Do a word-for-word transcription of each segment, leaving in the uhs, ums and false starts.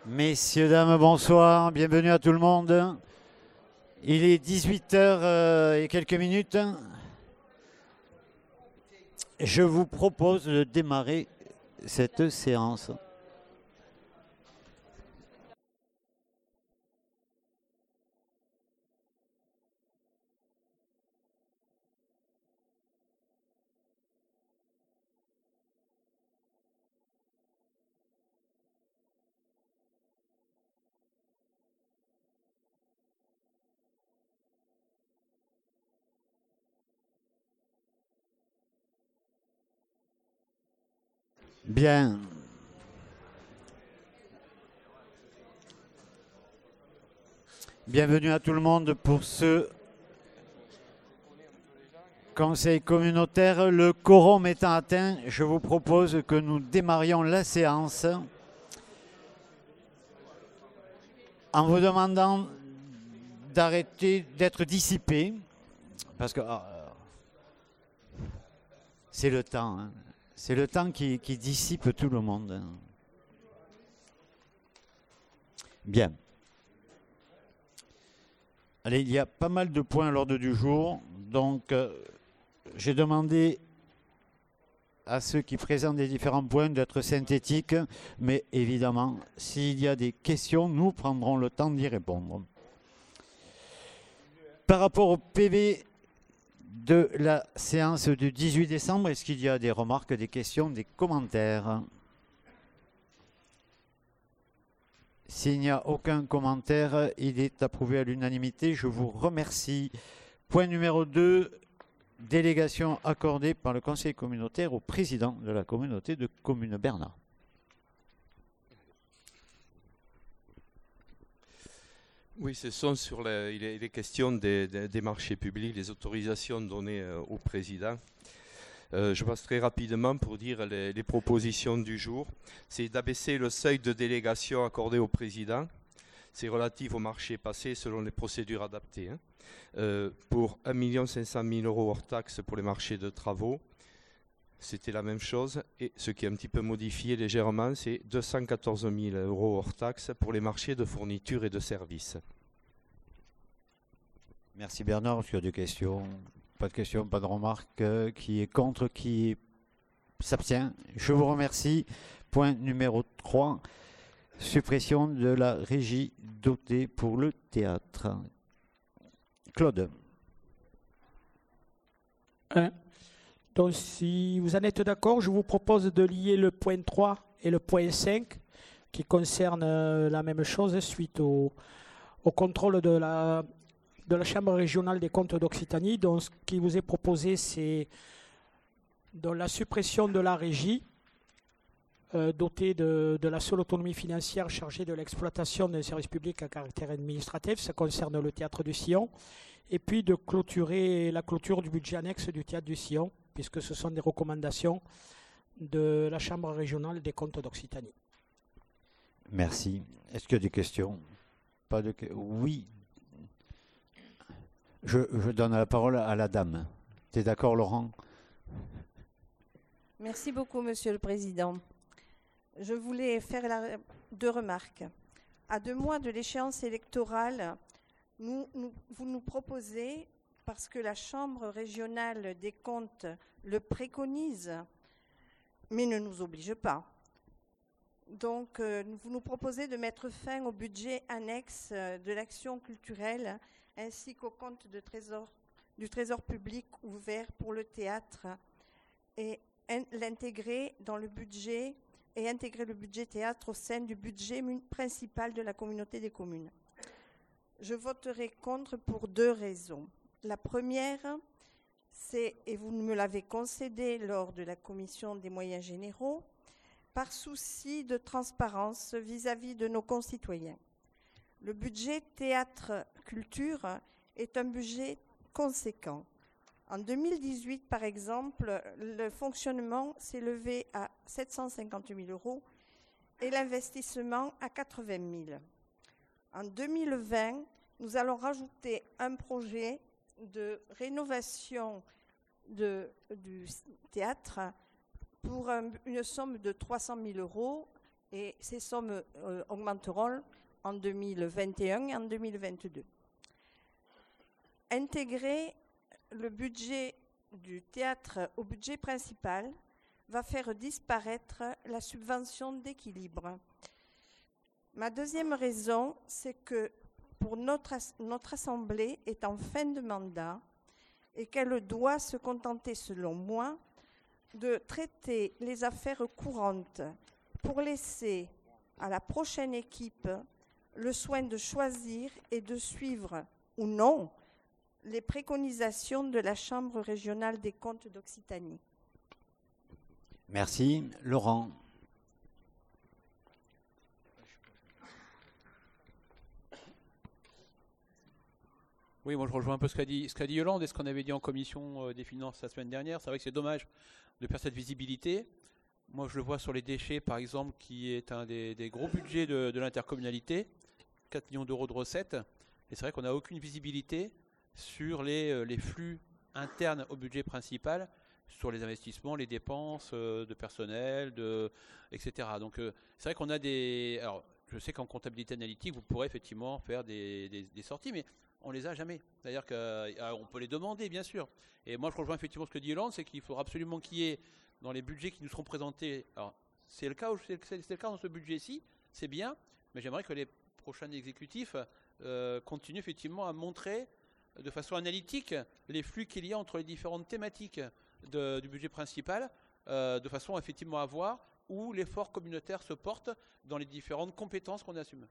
Messieurs, dames, bonsoir, bienvenue à tout le monde. Il est dix-huit heures et quelques minutes. Je vous propose de démarrer cette séance. Bien. Bienvenue à tout le monde pour ce conseil communautaire. Le quorum étant atteint, je vous propose que nous démarrions la séance en vous demandant d'arrêter d'être dissipé, parce que oh, c'est le temps, hein. C'est le temps qui, qui dissipe tout le monde. Bien. Allez, il y a pas mal de points à l'ordre du jour. Donc, euh, j'ai demandé à ceux qui présentent les différents points d'être synthétiques. Mais évidemment, s'il y a des questions, nous prendrons le temps d'y répondre. Par rapport au P V de la séance du dix-huit décembre, est-ce qu'il y a des remarques, des questions, des commentaires? S'il n'y a aucun commentaire, il est approuvé à l'unanimité. Je vous remercie. Point numéro deux, délégation accordée par le conseil communautaire au président de la communauté de communes Bernard. Oui, ce sont sur les, il est, il est question des, des, des marchés publics, les autorisations données euh, au président. Euh, je passe très rapidement pour dire les, les propositions du jour. C'est d'abaisser le seuil de délégation accordé au président. C'est relatif au marché passé selon les procédures adaptées. Hein. Euh, pour un million cinq cent mille euros hors taxe pour les marchés de travaux. C'était la même chose. Et ce qui est un petit peu modifié légèrement, c'est deux cent quatorze mille euros hors taxe pour les marchés de fournitures et de services. Merci Bernard. Est-ce qu'il y a des questions? Pas de questions, pas de remarques. Euh, qui est contre, qui s'abstient? Je vous remercie. Point numéro trois. Suppression de la régie dotée pour le théâtre. Claude. Un. Donc, si vous en êtes d'accord, je vous propose de lier le point trois et le point cinq qui concernent euh, la même chose suite au, au contrôle de la, de la Chambre régionale des comptes d'Occitanie. Donc, ce qui vous est proposé, c'est dans la suppression de la régie euh, dotée de, de la seule autonomie financière chargée de l'exploitation d'un service public à caractère administratif. Ça concerne le théâtre du Sillon. Et puis de clôturer la clôture du budget annexe du théâtre du Sillon, puisque ce sont des recommandations de la Chambre régionale des comptes d'Occitanie. Merci. Est-ce qu'il y a des questions? Pas de Oui. Je, je donne la parole à la dame. Tu es d'accord, Laurent? Merci beaucoup, Monsieur le Président. Je voulais faire la, deux remarques. À deux mois de l'échéance électorale, nous, nous, vous nous proposez, parce que la Chambre régionale des comptes le préconise, mais ne nous oblige pas. Donc, euh, vous nous proposez de mettre fin au budget annexe euh, de l'action culturelle ainsi qu'au compte de trésor, du trésor public ouvert pour le théâtre et l'intégrer dans le budget et intégrer le budget théâtre au sein du budget principal de la communauté des communes. Je voterai contre pour deux raisons. La première, c'est, et vous me l'avez concédé lors de la commission des moyens généraux, par souci de transparence vis-à-vis de nos concitoyens. Le budget théâtre-culture est un budget conséquent. En deux mille dix-huit, par exemple, le fonctionnement s'est levé à sept cent cinquante mille euros et l'investissement à quatre-vingt mille. En deux mille vingt, nous allons rajouter un projet de rénovation de, du théâtre pour un, une somme de trois cent mille euros Et ces sommes euh, augmenteront en deux mille vingt et un et en deux mille vingt-deux. Intégrer le budget du théâtre au budget principal va faire disparaître la subvention d'équilibre. Ma deuxième raison, c'est que pour notre, notre Assemblée est en fin de mandat et qu'elle doit se contenter, selon moi, de traiter les affaires courantes pour laisser à la prochaine équipe le soin de choisir et de suivre ou non les préconisations de la Chambre régionale des comptes d'Occitanie. Merci. Laurent. Oui, moi je rejoins un peu ce qu'a dit, ce qu'a dit Yolande et ce qu'on avait dit en commission euh, des finances la semaine dernière. C'est vrai que c'est dommage de perdre cette visibilité. Moi je le vois sur les déchets par exemple, qui est un des, des gros budgets de, de l'intercommunalité, quatre millions d'euros de recettes. Et c'est vrai qu'on n'a aucune visibilité sur les, euh, les flux internes au budget principal, sur les investissements, les dépenses euh, de personnel, de, et cetera. Donc euh, c'est vrai qu'on a des... Alors je sais qu'en comptabilité analytique, vous pourrez effectivement faire des, des, des sorties, mais on les a jamais. C'est-à-dire qu'on peut les demander, bien sûr. Et moi, je rejoins effectivement ce que dit Yolande, c'est qu'il faudra absolument qu'il y ait, dans les budgets qui nous seront présentés, alors c'est le cas, c'est, c'est le cas dans ce budget-ci, c'est bien, mais j'aimerais que les prochains exécutifs euh, continuent effectivement à montrer de façon analytique les flux qu'il y a entre les différentes thématiques de, du budget principal, euh, de façon effectivement à voir où l'effort communautaire se porte dans les différentes compétences qu'on assume.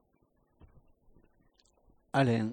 Alain.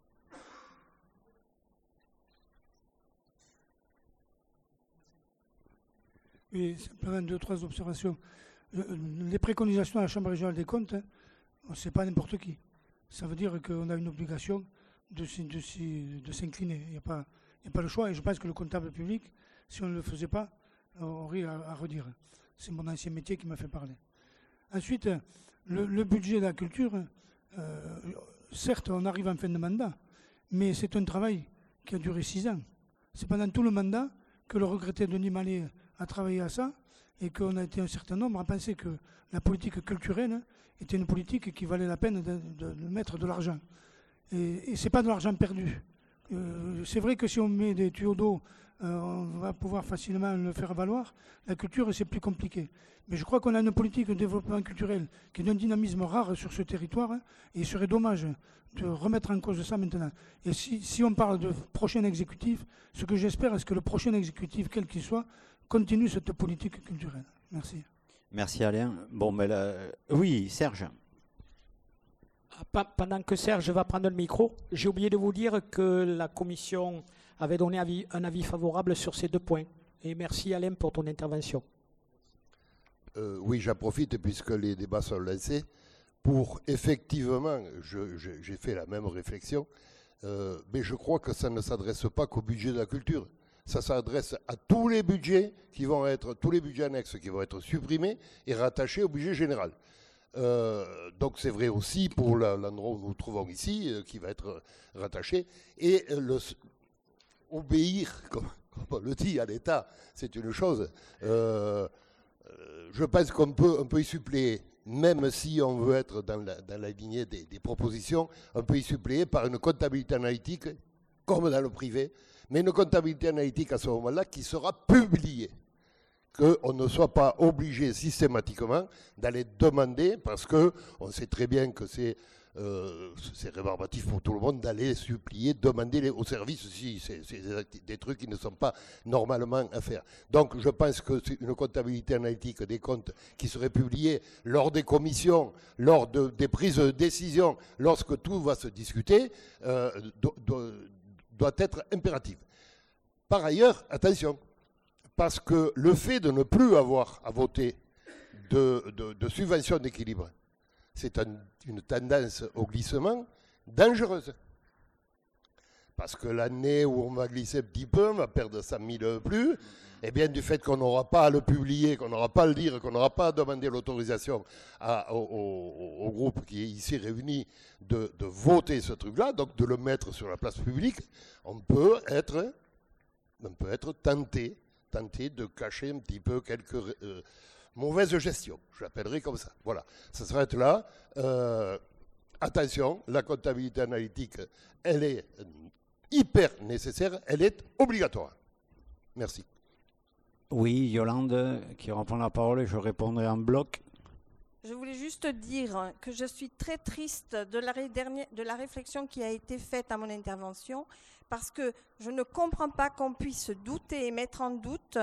Oui, simplement deux, trois observations. Les préconisations à la Chambre régionale des comptes, ce n'est pas n'importe qui. Ça veut dire qu'on a une obligation de, de, de s'incliner. Il n'y a pas, il n'y a pas le choix. Et je pense que le comptable public, si on ne le faisait pas, on aurait à, à redire. C'est mon ancien métier qui m'a fait parler. Ensuite, le, le budget de la culture, euh, certes, on arrive en fin de mandat, mais c'est un travail qui a duré six ans. C'est pendant tout le mandat que le regretté Denis Mallet a travaillé à ça et qu'on a été un certain nombre à penser que la politique culturelle était une politique qui valait la peine de, de, de mettre de l'argent. Et, et ce n'est pas de l'argent perdu. Euh, c'est vrai que si on met des tuyaux d'eau, euh, on va pouvoir facilement le faire valoir. La culture, c'est plus compliqué. Mais je crois qu'on a une politique de développement culturel qui est d'un dynamisme rare sur ce territoire, hein, et il serait dommage de remettre en cause ça maintenant. Et si, si on parle de prochain exécutif, ce que j'espère, c'est que le prochain exécutif, quel qu'il soit, continue cette politique culturelle. Merci. Merci Alain. Bon, mais là, oui, Serge. Pendant que Serge va prendre le micro, j'ai oublié de vous dire que la commission avait donné avis, un avis favorable sur ces deux points. Et merci Alain pour ton intervention. Euh, oui, j'en profite puisque les débats sont lancés pour effectivement, je, je, j'ai fait la même réflexion, euh, mais je crois que ça ne s'adresse pas qu'au budget de la culture. Ça s'adresse à tous les budgets qui vont être, tous les budgets annexes qui vont être supprimés et rattachés au budget général. Euh, donc c'est vrai aussi pour la, l'endroit où nous nous trouvons ici, euh, qui va être rattaché. Et euh, le, obéir, comme, comme on le dit, à l'État, c'est une chose. Euh, euh, je pense qu'on peut, on peut y suppléer, même si on veut être dans la, dans la lignée des, des propositions, on peut y suppléer par une comptabilité analytique, comme dans le privé, mais une comptabilité analytique à ce moment-là qui sera publiée. Qu'on ne soit pas obligé systématiquement d'aller demander, parce qu'on sait très bien que c'est, euh, c'est rébarbatif pour tout le monde d'aller supplier, demander les, aux services si c'est, c'est des, des trucs qui ne sont pas normalement à faire. Donc je pense que c'est une comptabilité analytique des comptes qui serait publiée lors des commissions, lors de, des prises de décision, lorsque tout va se discuter, euh, do, do, doit être impérative. Par ailleurs, attention, parce que le fait de ne plus avoir à voter de, de, de subventions d'équilibre, c'est un, une tendance au glissement dangereuse. Parce que l'année où on va glisser un petit peu, on va perdre cent mille plus, et bien du fait qu'on n'aura pas à le publier, qu'on n'aura pas à le dire, qu'on n'aura pas à demander l'autorisation à, au, au, au groupe qui est ici réuni de, de voter ce truc-là, donc de le mettre sur la place publique, on peut être, on peut être tenté, tenté de cacher un petit peu quelques euh, mauvaise gestion, je l'appellerai comme ça. Voilà, ça s'arrête là. Euh, attention, la comptabilité analytique, elle est hyper nécessaire, elle est obligatoire. Merci. Oui, Yolande, qui reprend la parole, je répondrai en bloc. Je voulais juste dire que je suis très triste de la, ré- dernière, de la réflexion qui a été faite à mon intervention, parce que je ne comprends pas qu'on puisse douter et mettre en doute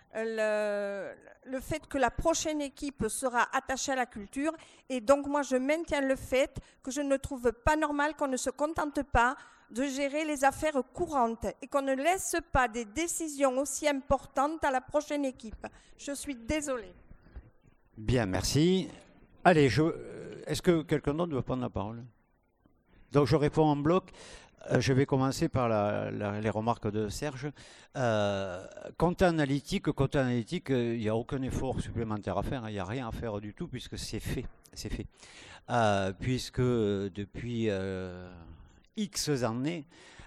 le, le fait que la prochaine équipe sera attachée à la culture. Et donc moi, je maintiens le fait que je ne trouve pas normal qu'on ne se contente pas de gérer les affaires courantes et qu'on ne laisse pas des décisions aussi importantes à la prochaine équipe. Je suis désolée. Bien, merci. Allez, je, est-ce que quelqu'un d'autre veut prendre la parole? Donc je réponds en bloc. Euh, je vais commencer par la, la, les remarques de Serge. Euh, compte analytique, compte analytique, il euh, n'y a aucun effort supplémentaire à faire. Il hein, n'y a rien à faire du tout puisque c'est fait. C'est fait. Euh, puisque depuis euh, X années,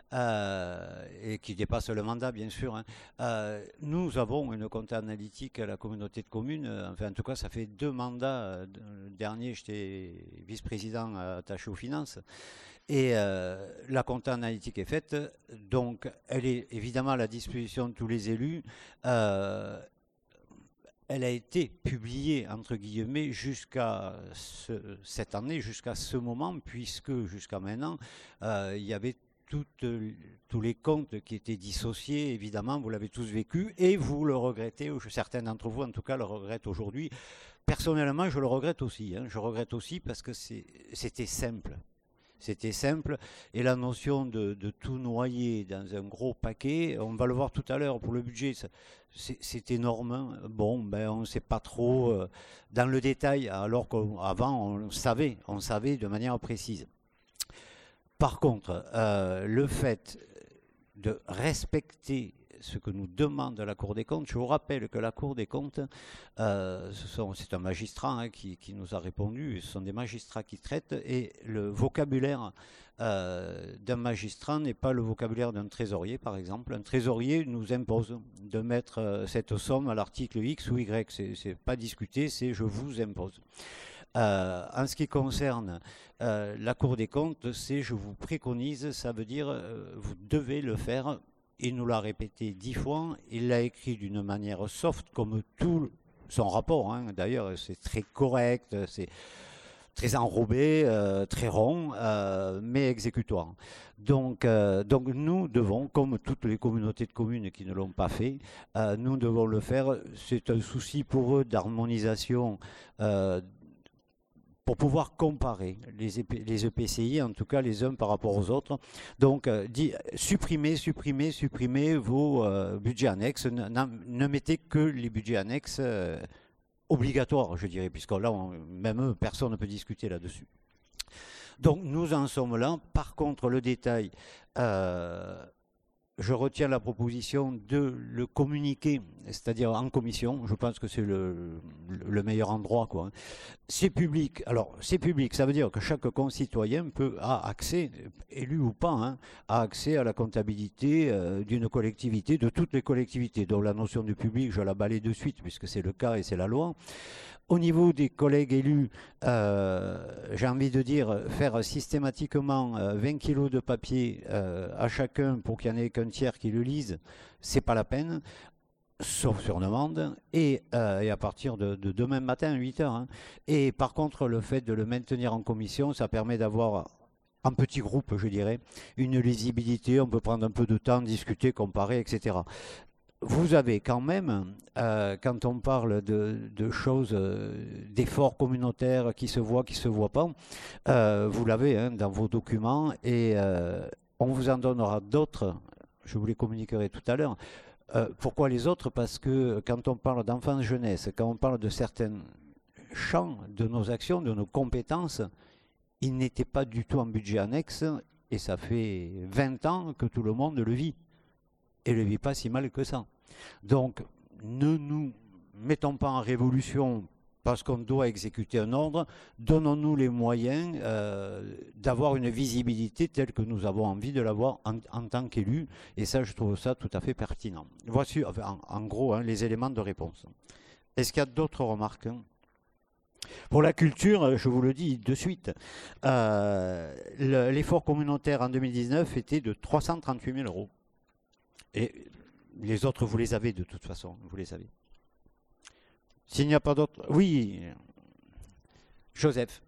Euh, et qui dépasse le mandat bien sûr, hein. euh, nous avons une compta analytique à la communauté de communes, enfin en tout cas ça fait deux mandats, le dernier j'étais vice-président attaché aux finances, et euh, la compta analytique est faite, donc elle est évidemment à la disposition de tous les élus. Euh, Elle a été publiée, entre guillemets, jusqu'à ce, cette année, jusqu'à ce moment, puisque jusqu'à maintenant, euh, il y avait Toutes, tous les comptes qui étaient dissociés, évidemment, vous l'avez tous vécu, et vous le regrettez, ou certains d'entre vous en tout cas le regrettent aujourd'hui. Personnellement, je le regrette aussi, hein, je regrette aussi parce que c'était simple. C'était simple, et la notion de, de tout noyer dans un gros paquet, on va le voir tout à l'heure pour le budget, c'est énorme. Bon, ben on ne sait pas trop euh, dans le détail, alors qu'avant on savait, on savait de manière précise. Par contre, euh, le fait de respecter ce que nous demande la Cour des comptes, je vous rappelle que la Cour des comptes, euh, c'est un magistrat hein, qui, qui nous a répondu, ce sont des magistrats qui traitent, et le vocabulaire euh, d'un magistrat n'est pas le vocabulaire d'un trésorier, par exemple. Un trésorier nous impose de mettre euh, cette somme à l'article X ou Y, c'est pas discuté, c'est je vous impose. Euh, en ce qui concerne euh, la Cour des comptes, c'est je vous préconise, ça veut dire euh, vous devez le faire. Il nous l'a répété dix fois, il l'a écrit d'une manière soft, comme tout son rapport. Hein. D'ailleurs, c'est très correct, c'est très enrobé, euh, très rond, euh, mais exécutoire. Donc, euh, donc nous devons, comme toutes les communautés de communes qui ne l'ont pas fait, euh, nous devons le faire. C'est un souci pour eux d'harmonisation, euh, pour pouvoir comparer les, les E P C I, en tout cas les uns par rapport aux autres. Donc, euh, dit, supprimez, supprimez, supprimez vos euh, budgets annexes. Ne, ne mettez que les budgets annexes euh, obligatoires, je dirais, puisque là, on, même eux, personne ne peut discuter là-dessus. Donc, nous en sommes là. Par contre, le détail, euh, je retiens la proposition de le communiquer, c'est-à-dire en commission. Je pense que c'est le, le meilleur endroit, quoi. C'est public. Alors, c'est public, ça veut dire que chaque concitoyen peut a accès, élu ou pas, hein, a accès à la comptabilité euh, d'une collectivité, de toutes les collectivités. Donc la notion de public, je la balaye de suite, puisque c'est le cas et c'est la loi. Au niveau des collègues élus, euh, j'ai envie de dire, faire systématiquement euh, vingt kilos de papier euh, à chacun pour qu'il n'y en ait qu'un tiers qui le lise, c'est pas la peine, sauf sur demande, et, euh, et à partir de, de demain matin à huit heures. Hein. Et par contre, le fait de le maintenir en commission, ça permet d'avoir, en petit groupe, je dirais, une lisibilité, on peut prendre un peu de temps, discuter, comparer, et cetera. Vous avez quand même, euh, quand on parle de, de choses, euh, d'efforts communautaires qui se voient, qui ne se voient pas, euh, vous l'avez hein, dans vos documents, et euh, on vous en donnera d'autres, je vous les communiquerai tout à l'heure. Euh, pourquoi les autres? Parce que quand on parle d'enfance-jeunesse, quand on parle de certains champs de nos actions, de nos compétences, ils n'étaient pas du tout en budget annexe, et ça fait vingt ans que tout le monde le vit. Et ne le vit pas si mal que ça. Donc, ne nous mettons pas en révolution parce qu'on doit exécuter un ordre, donnons-nous les moyens euh, d'avoir une visibilité telle que nous avons envie de l'avoir en, en tant qu'élus, et ça, je trouve ça tout à fait pertinent. Voici, enfin, en, en gros, hein, les éléments de réponse. Est-ce qu'il y a d'autres remarques? Pour la culture, je vous le dis de suite, euh, le- l'effort communautaire en deux mille dix-neuf était de trois cent trente-huit mille euros. Et les autres, vous les avez de toute façon, vous les avez. S'il n'y a pas d'autres... Oui, Joseph.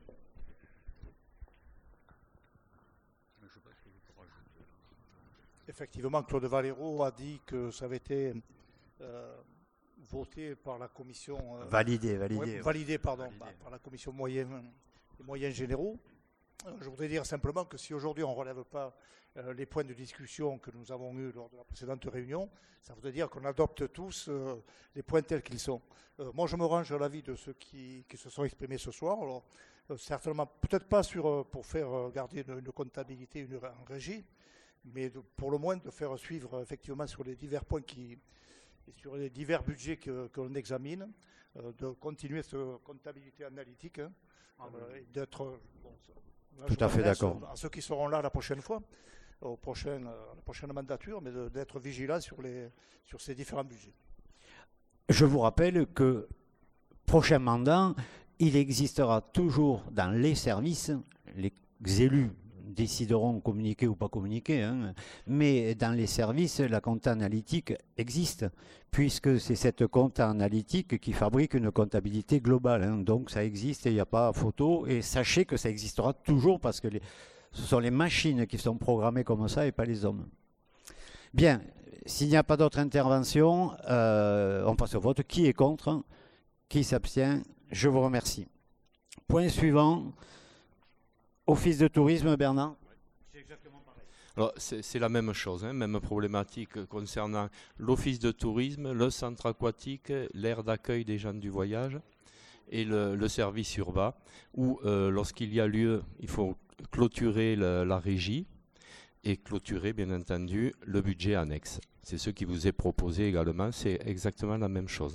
Effectivement, Claude Valero a dit que ça avait été euh, voté par la commission... euh, Validé, validé. ouais, ouais. validé, pardon, Validé. par- par la commission moyenne, des moyens généraux. Euh, Je voudrais dire simplement que si aujourd'hui on ne relève pas euh, les points de discussion que nous avons eus lors de la précédente réunion, ça voudrait dire qu'on adopte tous euh, les points tels qu'ils sont. Euh, moi, je me range à l'avis de ceux qui, qui se sont exprimés ce soir. Alors, euh, certainement, peut-être pas sur, euh, pour faire euh, garder une, une comptabilité, une, en régie, mais de- pour le moins de faire suivre euh, effectivement sur les divers points qui, et sur les divers budgets que, que l'on examine, euh, de continuer cette comptabilité analytique, hein, euh, et d'être... euh, bon, ça- là, Tout je à fait m'adresse d'accord. À ceux qui seront là la prochaine fois, au prochain, euh, à la prochaine mandature, mais de- d'être vigilants sur, les, sur ces différents budgets. Je vous rappelle que prochain mandat, il existera toujours dans les services, les élus décideront de communiquer ou pas communiquer, hein, mais dans les services, la compta analytique existe, puisque c'est cette compta analytique qui fabrique une comptabilité globale. Hein, donc ça existe et il n'y a pas photo. Et sachez que ça existera toujours parce que les- ce sont les machines qui sont programmées comme ça et pas les hommes. Bien, s'il n'y a pas d'autres interventions, euh, on passe au vote. Qui est contre? Qui s'abstient? Je vous remercie. Point suivant. Office de tourisme, Bernard. Alors, c'est c'est la même chose, hein, même problématique concernant l'office de tourisme, le centre aquatique, l'aire d'accueil des gens du voyage et le, le service urbain, où euh, lorsqu'il y a lieu, il faut clôturer le- la régie et clôturer, bien entendu, le budget annexe. C'est ce qui vous est proposé également, c'est exactement la même chose.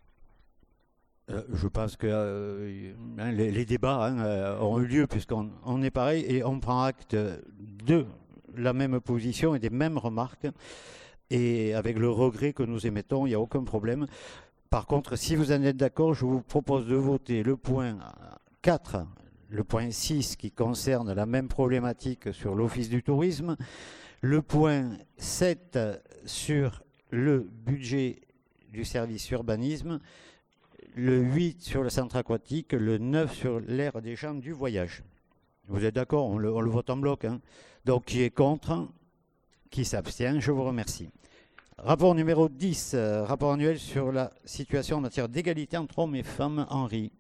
Euh, je pense que euh, hein, les, les débats hein, euh, ont eu lieu puisqu'on on est pareil et on prend acte de la même position et des mêmes remarques. Et avec le regret que nous émettons, il n'y a aucun problème. Par contre, si vous en êtes d'accord, je vous propose de voter le point quatre, le point six qui concerne la même problématique sur l'Office du tourisme, le point sept sur le budget du service urbanisme, le huit sur le centre aquatique, le neuf sur l'aire des gens du voyage. Vous êtes d'accord? On le, on le vote en bloc. Hein. Donc, qui est contre? Qui s'abstient? Je vous remercie. Rapport numéro dix, euh, rapport annuel sur la situation en matière d'égalité entre hommes et femmes. Henri.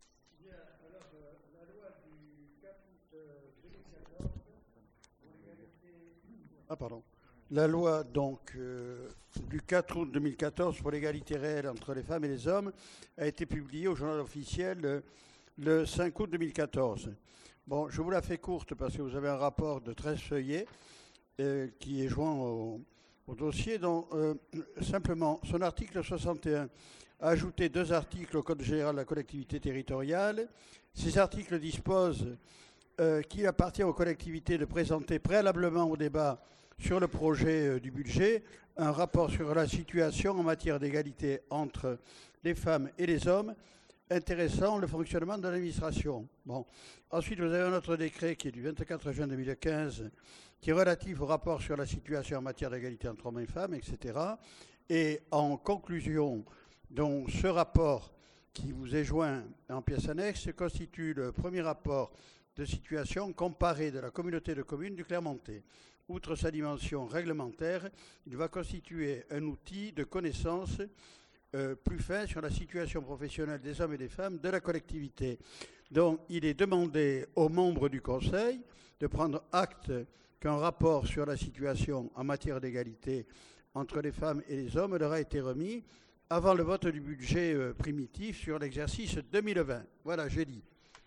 Ah, pardon. La loi donc euh, du quatre août deux mille quatorze pour l'égalité réelle entre les femmes et les hommes a été publiée au journal officiel euh, le cinq août deux mille quatorze. Bon, je vous la fais courte parce que vous avez un rapport de treize feuillets euh, qui est joint au, au dossier. Donc, euh, simplement, son article soixante et un a ajouté deux articles au Code général de la collectivité territoriale. Ces articles disposent euh, qu'il appartient aux collectivités de présenter préalablement au débat sur le projet euh, du budget un rapport sur la situation en matière d'égalité entre les femmes et les hommes intéressant le fonctionnement de l'administration. Bon. Ensuite, vous avez un autre décret qui est du vingt-quatre juin deux mille quinze qui est relatif au rapport sur la situation en matière d'égalité entre hommes et femmes, et cetera. Et en conclusion, donc, ce rapport qui vous est joint en pièce annexe constitue le premier rapport de situation comparé de la communauté de communes du Clermontais. Outre sa dimension réglementaire, il va constituer un outil de connaissance euh, plus fin sur la situation professionnelle des hommes et des femmes de la collectivité. Donc, il est demandé aux membres du Conseil de prendre acte qu'un rapport sur la situation en matière d'égalité entre les femmes et les hommes leur a été remis avant le vote du budget euh, primitif sur l'exercice deux mille vingt. Voilà, j'ai dit.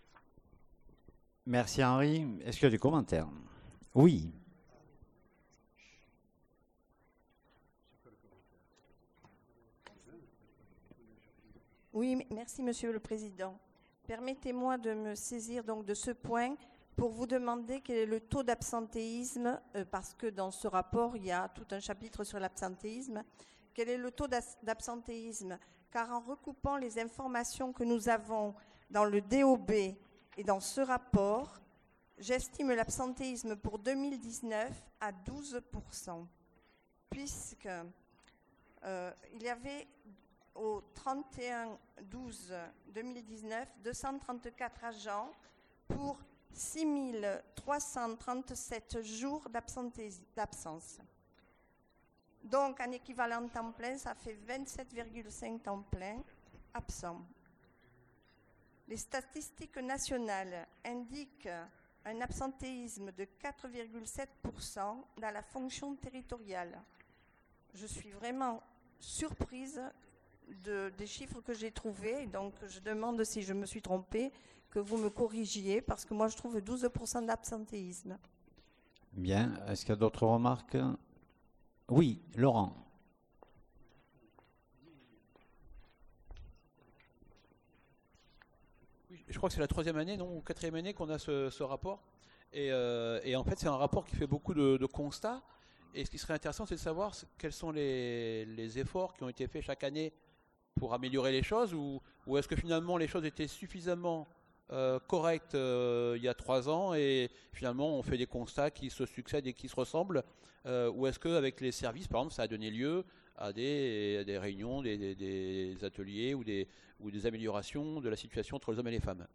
Merci Henri. Est-ce qu'il y a des commentaires? Oui. Oui, merci Monsieur le Président. Permettez-moi de me saisir donc de ce point pour vous demander quel est le taux d'absentéisme, euh, parce que dans ce rapport, il y a tout un chapitre sur l'absentéisme. Quel est le taux d'absentéisme car en recoupant les informations que nous avons dans le D O B et dans ce rapport, j'estime l'absentéisme pour deux mille dix-neuf à douze pour cent, puisque euh, il y avait au trente et un douze deux mille dix-neuf deux cent trente-quatre agents pour six mille trois cent trente-sept jours d'absence. Donc, en équivalent temps plein, ça fait vingt-sept virgule cinq temps plein absents. Les statistiques nationales indiquent un absentéisme de quatre virgule sept pour cent dans la fonction territoriale. Je suis vraiment surprise de, des chiffres que j'ai trouvés, donc je demande, si je me suis trompée, que vous me corrigiez, parce que moi je trouve douze pour cent d'absentéisme. Bien, est-ce qu'il y a d'autres remarques? Oui, Laurent. Je crois que c'est la troisième année, non, ou quatrième année qu'on a ce, ce rapport. Et, euh, et en fait, c'est un rapport qui fait beaucoup de, de constats. Et ce qui serait intéressant, c'est de savoir quels sont les, les efforts qui ont été faits chaque année pour améliorer les choses, ou, ou est-ce que finalement les choses étaient suffisamment euh, correctes euh, il y a trois ans et finalement on fait des constats qui se succèdent et qui se ressemblent, euh, ou est-ce qu'avec les services, par exemple, ça a donné lieu à des, à des réunions, des, des, des ateliers ou des, ou des améliorations de la situation entre les hommes et les femmes?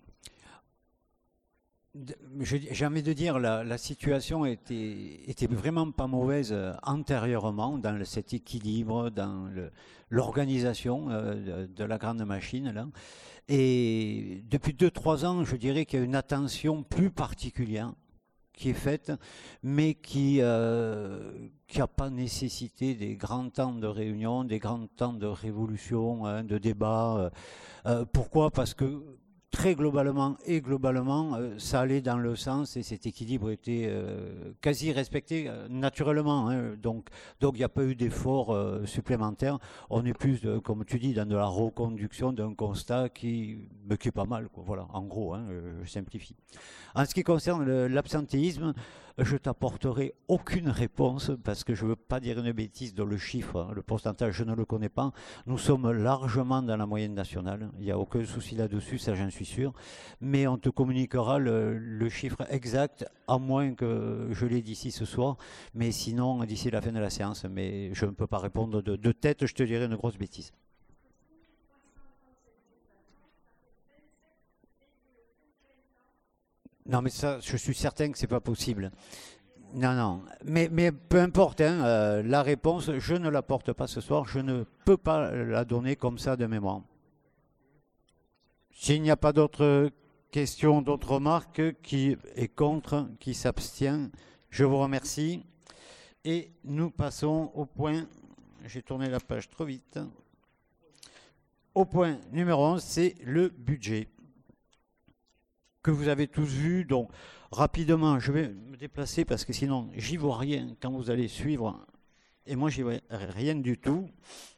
J'ai envie de dire, la, la situation était, était vraiment pas mauvaise antérieurement dans le, cet équilibre, dans l'organisation euh, de, de la grande machine là. Et depuis deux trois ans, je dirais qu'il y a une attention plus particulière qui est faite, mais qui euh, qui n'a pas nécessité des grands temps de réunion, des grands temps de révolution, hein, de débat. Euh, pourquoi? Parce que très globalement et globalement, euh, ça allait dans le sens et cet équilibre était euh, quasi respecté euh, naturellement. Hein, donc, donc il n'y a pas eu d'effort euh, supplémentaire. On est plus, de, comme tu dis, dans de la reconduction d'un constat qui me qui est pas mal. Quoi. Voilà, en gros, hein, je simplifie. En ce qui concerne l'absentéisme, je t'apporterai aucune réponse parce que je ne veux pas dire une bêtise dans le chiffre, hein, le pourcentage, je ne le connais pas. Nous sommes largement dans la moyenne nationale, il n'y a aucun souci là-dessus, ça j'en suis sûr. Mais on te communiquera le, le chiffre exact, à moins que je l'ai d'ici ce soir, mais sinon d'ici la fin de la séance. Mais je ne peux pas répondre de, de tête, je te dirai une grosse bêtise. Non, mais ça, je suis certain que c'est pas possible. Non, non. Mais, mais peu importe, hein, euh, la réponse, je ne la porte pas ce soir. Je ne peux pas la donner comme ça de mémoire. S'il n'y a pas d'autres questions, d'autres remarques, qui est contre, qui s'abstient, je vous remercie. Et nous passons au point, j'ai tourné la page trop vite. Au point numéro onze, c'est le budget, que vous avez tous vu. Donc, rapidement, je vais me déplacer parce que sinon, j'y vois rien quand vous allez suivre. Et moi, j'y vois rien du tout.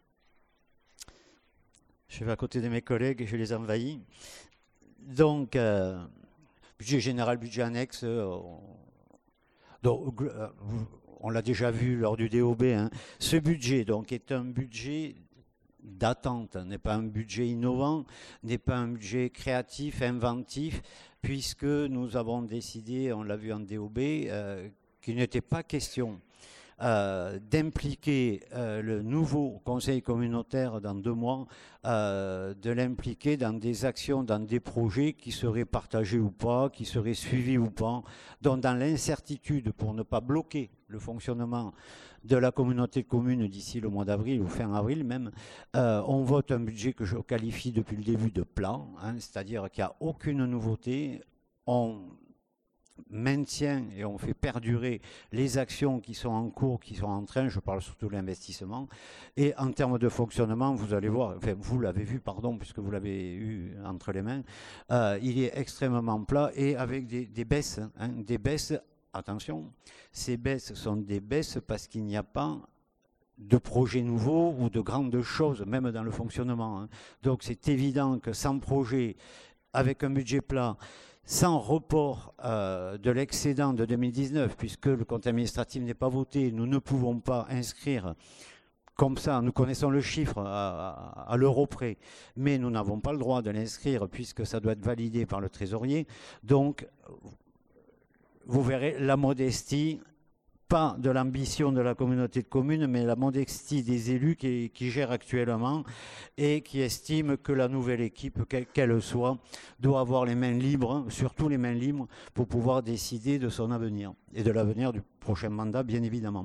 Je vais à côté de mes collègues et je les envahis. Donc, euh, budget général, budget annexe. Euh, donc, euh, on l'a déjà vu lors du D O B. Hein. Ce budget, donc, est un budget d'attente, n'est pas un budget innovant, n'est pas un budget créatif, inventif, puisque nous avons décidé, on l'a vu en D O B, euh, qu'il n'était pas question euh, d'impliquer euh, le nouveau conseil communautaire dans deux mois, euh, de l'impliquer dans des actions, dans des projets qui seraient partagés ou pas, qui seraient suivis ou pas, donc dans l'incertitude pour ne pas bloquer le fonctionnement de la communauté de communes d'ici le mois d'avril ou fin avril même, euh, on vote un budget que je qualifie depuis le début de plan, hein, c'est-à-dire qu'il n'y a aucune nouveauté, on maintient et on fait perdurer les actions qui sont en cours, qui sont en train, je parle surtout de l'investissement, et en termes de fonctionnement, vous allez voir, enfin vous l'avez vu, pardon, puisque vous l'avez eu entre les mains, euh, il est extrêmement plat et avec des, des baisses, hein, des baisses. Attention, ces baisses sont des baisses parce qu'il n'y a pas de projets nouveaux ou de grandes choses, même dans le fonctionnement. Hein. Donc c'est évident que sans projet, avec un budget plat, sans report euh, de l'excédent de deux mille dix-neuf, puisque le compte administratif n'est pas voté, nous ne pouvons pas inscrire comme ça, nous connaissons le chiffre à, à, à l'euro près, mais nous n'avons pas le droit de l'inscrire puisque ça doit être validé par le trésorier. Donc, vous verrez la modestie, pas de l'ambition de la communauté de communes, mais la modestie des élus qui, qui gèrent actuellement et qui estiment que la nouvelle équipe, quelle qu'elle soit, doit avoir les mains libres, surtout les mains libres, pour pouvoir décider de son avenir et de l'avenir du prochain mandat, bien évidemment.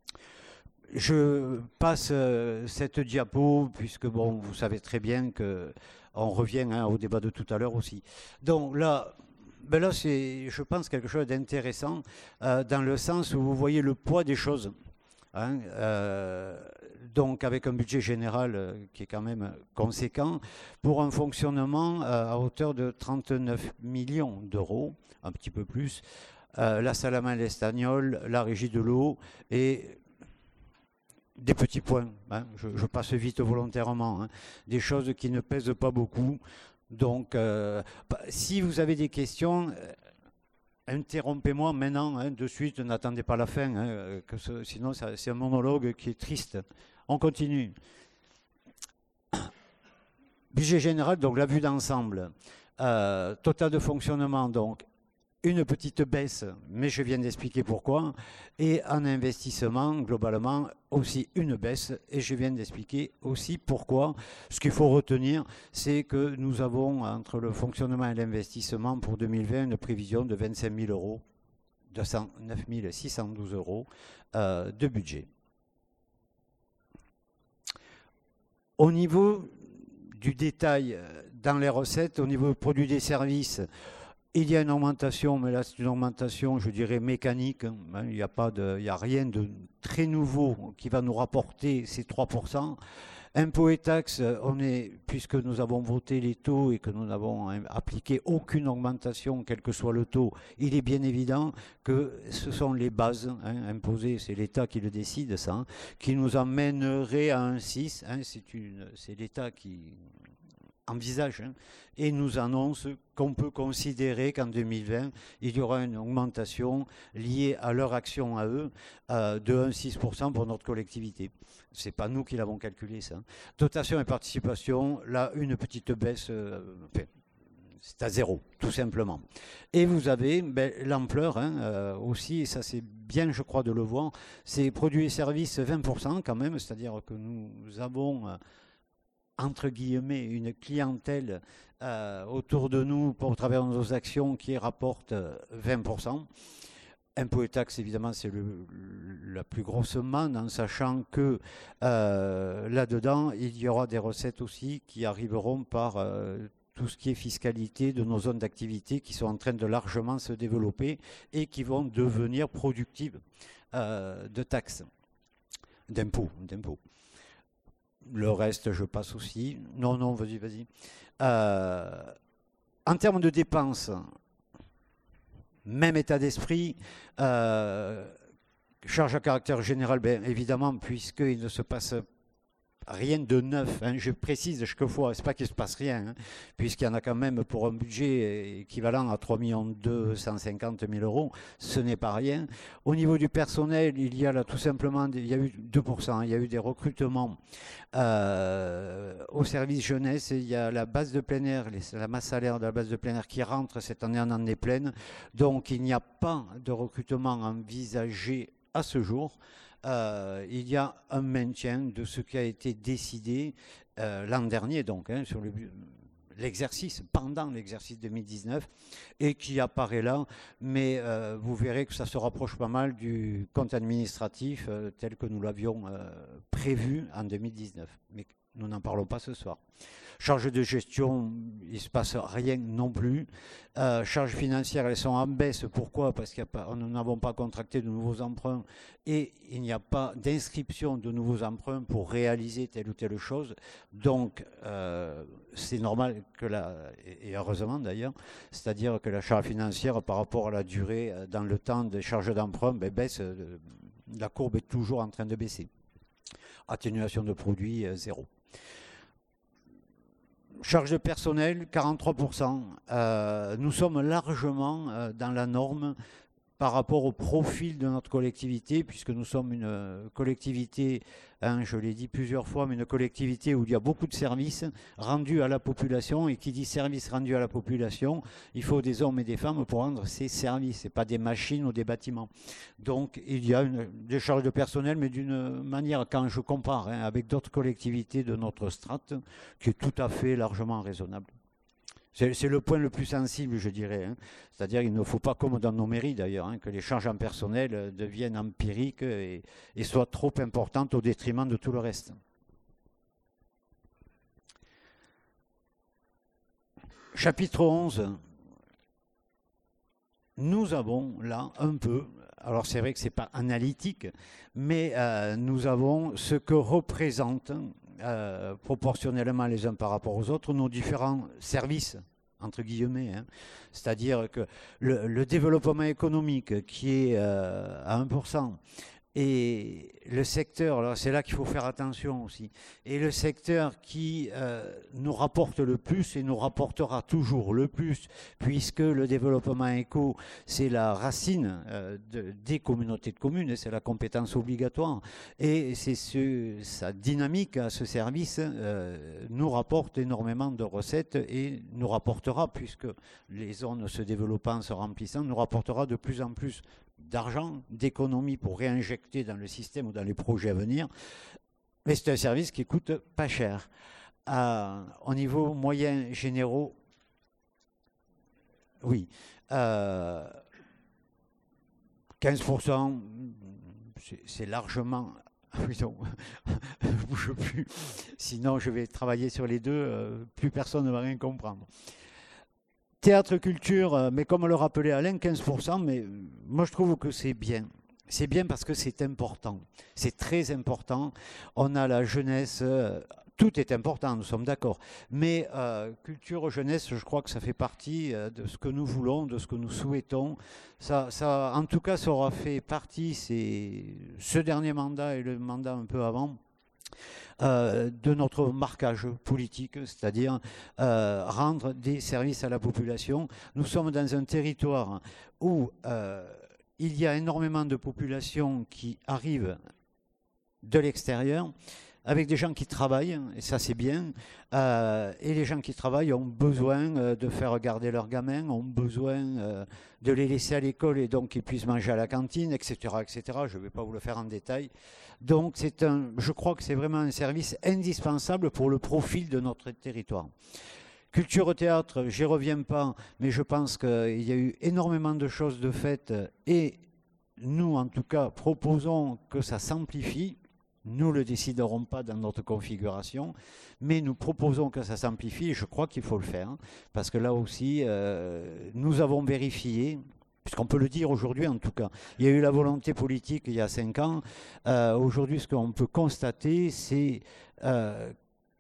Je passe euh, cette diapo, puisque bon, vous savez très bien qu'on revient hein, au débat de tout à l'heure aussi. Donc là, ben là c'est, je pense, quelque chose d'intéressant, euh, dans le sens où vous voyez le poids des choses. Hein, euh, donc avec un budget général euh, qui est quand même conséquent, pour un fonctionnement euh, à hauteur de trente-neuf millions d'euros, un petit peu plus, euh, la Salamandre espagnole, la Régie de l'eau et des petits points, hein, je, je passe vite volontairement, hein, des choses qui ne pèsent pas beaucoup. Donc, euh, si vous avez des questions, euh, interrompez-moi maintenant, hein, de suite, n'attendez pas la fin, hein, que ce, sinon ça, c'est un monologue qui est triste. On continue. Budget général, donc la vue d'ensemble. Euh, total de fonctionnement, donc une petite baisse, mais je viens d'expliquer pourquoi. Et en investissement, globalement, aussi une baisse, et je viens d'expliquer aussi pourquoi. Ce qu'il faut retenir, c'est que nous avons, entre le fonctionnement et l'investissement pour deux mille vingt, une prévision de vingt-cinq mille euros, deux cent neuf mille six cent douze euros euh, de budget. Au niveau du détail dans les recettes, au niveau produits et services, il y a une augmentation, mais là c'est une augmentation, je dirais, mécanique. Hein. Il n'y a pas de, il n'y a rien de très nouveau qui va nous rapporter ces trois pour cent. Impôts et taxes, on est, puisque nous avons voté les taux et que nous n'avons appliqué aucune augmentation, quel que soit le taux, il est bien évident que ce sont les bases hein, imposées, c'est l'État qui le décide, ça, hein, qui nous emmènerait à un six. Hein, c'est, une, c'est l'État qui envisage hein, et nous annonce qu'on peut considérer qu'en deux mille vingt, il y aura une augmentation liée à leur action à eux euh, de un virgule six pour cent pour notre collectivité. Ce n'est pas nous qui l'avons calculé, ça. Dotation et participation, là, une petite baisse, euh, enfin, c'est à zéro, tout simplement. Et vous avez ben, l'ampleur hein, euh, aussi, et ça c'est bien, je crois, de le voir, c'est produits et services vingt pour cent quand même, c'est-à-dire que nous avons... Euh, entre guillemets, une clientèle euh, autour de nous pour travers nos actions qui rapporte vingt pour cent. Impôts et taxes, évidemment, c'est le, la plus grosse manne, en sachant que euh, là-dedans, il y aura des recettes aussi qui arriveront par euh, tout ce qui est fiscalité de nos zones d'activité qui sont en train de largement se développer et qui vont devenir productives euh, de taxes, d'impôts, d'impôts. Le reste, je passe aussi. Non, non, vas-y, vas-y. Euh, en termes de dépenses, même état d'esprit, euh, charge à caractère général, bien évidemment, puisqu'il ne se passe rien de neuf. Hein, je précise chaque fois, c'est pas qu'il ne se passe rien, hein, puisqu'il y en a quand même pour un budget équivalent à trois millions deux cent cinquante mille euros, ce n'est pas rien. Au niveau du personnel, il y a là tout simplement, il y a eu deux pour cent, il y a eu des recrutements euh, au service jeunesse, il y a la base de plein air, les, la masse salaire de la base de plein air qui rentre cette année en année pleine, donc il n'y a pas de recrutement envisagé à ce jour. Euh, il y a un maintien de ce qui a été décidé euh, l'an dernier, donc, hein, sur le, l'exercice, pendant l'exercice deux mille dix-neuf, et qui apparaît là, mais euh, vous verrez que ça se rapproche pas mal du compte administratif euh, tel que nous l'avions euh, prévu en deux mille dix-neuf. Mais nous n'en parlons pas ce soir. Charges de gestion, il ne se passe rien non plus. Euh, charges financières, elles sont en baisse. Pourquoi? Parce que nous n'avons pas contracté de nouveaux emprunts et il n'y a pas d'inscription de nouveaux emprunts pour réaliser telle ou telle chose. Donc, euh, c'est normal que la, et heureusement d'ailleurs, c'est-à-dire que la charge financière par rapport à la durée dans le temps des charges d'emprunt ben, baisse. La courbe est toujours en train de baisser. Atténuation de produits, zéro. Charge de personnel, quarante-trois pour cent. Euh, nous sommes largement euh, dans la norme par rapport au profil de notre collectivité, puisque nous sommes une euh, collectivité, hein, je l'ai dit plusieurs fois, mais une collectivité où il y a beaucoup de services rendus à la population, et qui dit services rendus à la population, il faut des hommes et des femmes pour rendre ces services, et pas des machines ou des bâtiments. Donc il y a une décharge de personnel, mais d'une manière, quand je compare hein, avec d'autres collectivités de notre strate, qui est tout à fait largement raisonnable. C'est le point le plus sensible, je dirais. Hein. C'est-à-dire qu'il ne faut pas, comme dans nos mairies d'ailleurs, hein, que les charges en personnel deviennent empiriques et, et soient trop importantes au détriment de tout le reste. Chapitre onze. Nous avons là un peu, alors c'est vrai que ce n'est pas analytique, mais euh, nous avons ce que représentent Euh, proportionnellement les uns par rapport aux autres, nos différents services, entre guillemets. Hein. C'est-à-dire que le, le développement économique qui est euh, à un pour cent et le secteur, c'est là qu'il faut faire attention aussi, et le secteur qui euh, nous rapporte le plus et nous rapportera toujours le plus, puisque le développement éco, c'est la racine euh, de, des communautés de communes, c'est la compétence obligatoire, et c'est ce, sa dynamique à ce service euh, nous rapporte énormément de recettes et nous rapportera, puisque les zones se développant, se remplissant, nous rapportera de plus en plus d'argent, d'économie pour réinjecter dans le système ou dans les projets à venir. Mais c'est un service qui coûte pas cher. Euh, au niveau moyen généraux, oui. Euh, quinze pour cent, c'est largement... Oui, non, je ne bouge plus. Sinon, je vais travailler sur les deux. Euh, plus personne ne va rien comprendre. Théâtre, culture, mais comme le rappelait Alain, quinze pour cent, mais moi je trouve que c'est bien. C'est bien parce que c'est important. C'est très important. On a la jeunesse, euh, tout est important, nous sommes d'accord. Mais euh, culture, jeunesse, je crois que ça fait partie euh, de ce que nous voulons, de ce que nous souhaitons. Ça, ça, en tout cas, ça aura fait partie, c'est ce dernier mandat et le mandat un peu avant, Euh, de notre marquage politique, c'est-à-dire euh, rendre des services à la population. Nous sommes dans un territoire où euh, il y a énormément de populations qui arrivent de l'extérieur, avec des gens qui travaillent, et ça c'est bien, euh, et les gens qui travaillent ont besoin euh, de faire garder leurs gamins, ont besoin euh, de les laisser à l'école et donc qu'ils puissent manger à la cantine, et cetera, et cetera. Je ne vais pas vous le faire en détail. Donc c'est un, je crois que c'est vraiment un service indispensable pour le profil de notre territoire. Culture, théâtre, j'y reviens pas, mais je pense qu'il y a eu énormément de choses de faites et nous, en tout cas, proposons que ça s'amplifie. Nous ne le déciderons pas dans notre configuration, mais nous proposons que ça s'amplifie et je crois qu'il faut le faire. Parce que là aussi, euh, nous avons vérifié, puisqu'on peut le dire aujourd'hui en tout cas, il y a eu la volonté politique il y a cinq ans. Euh, aujourd'hui, ce qu'on peut constater, c'est euh,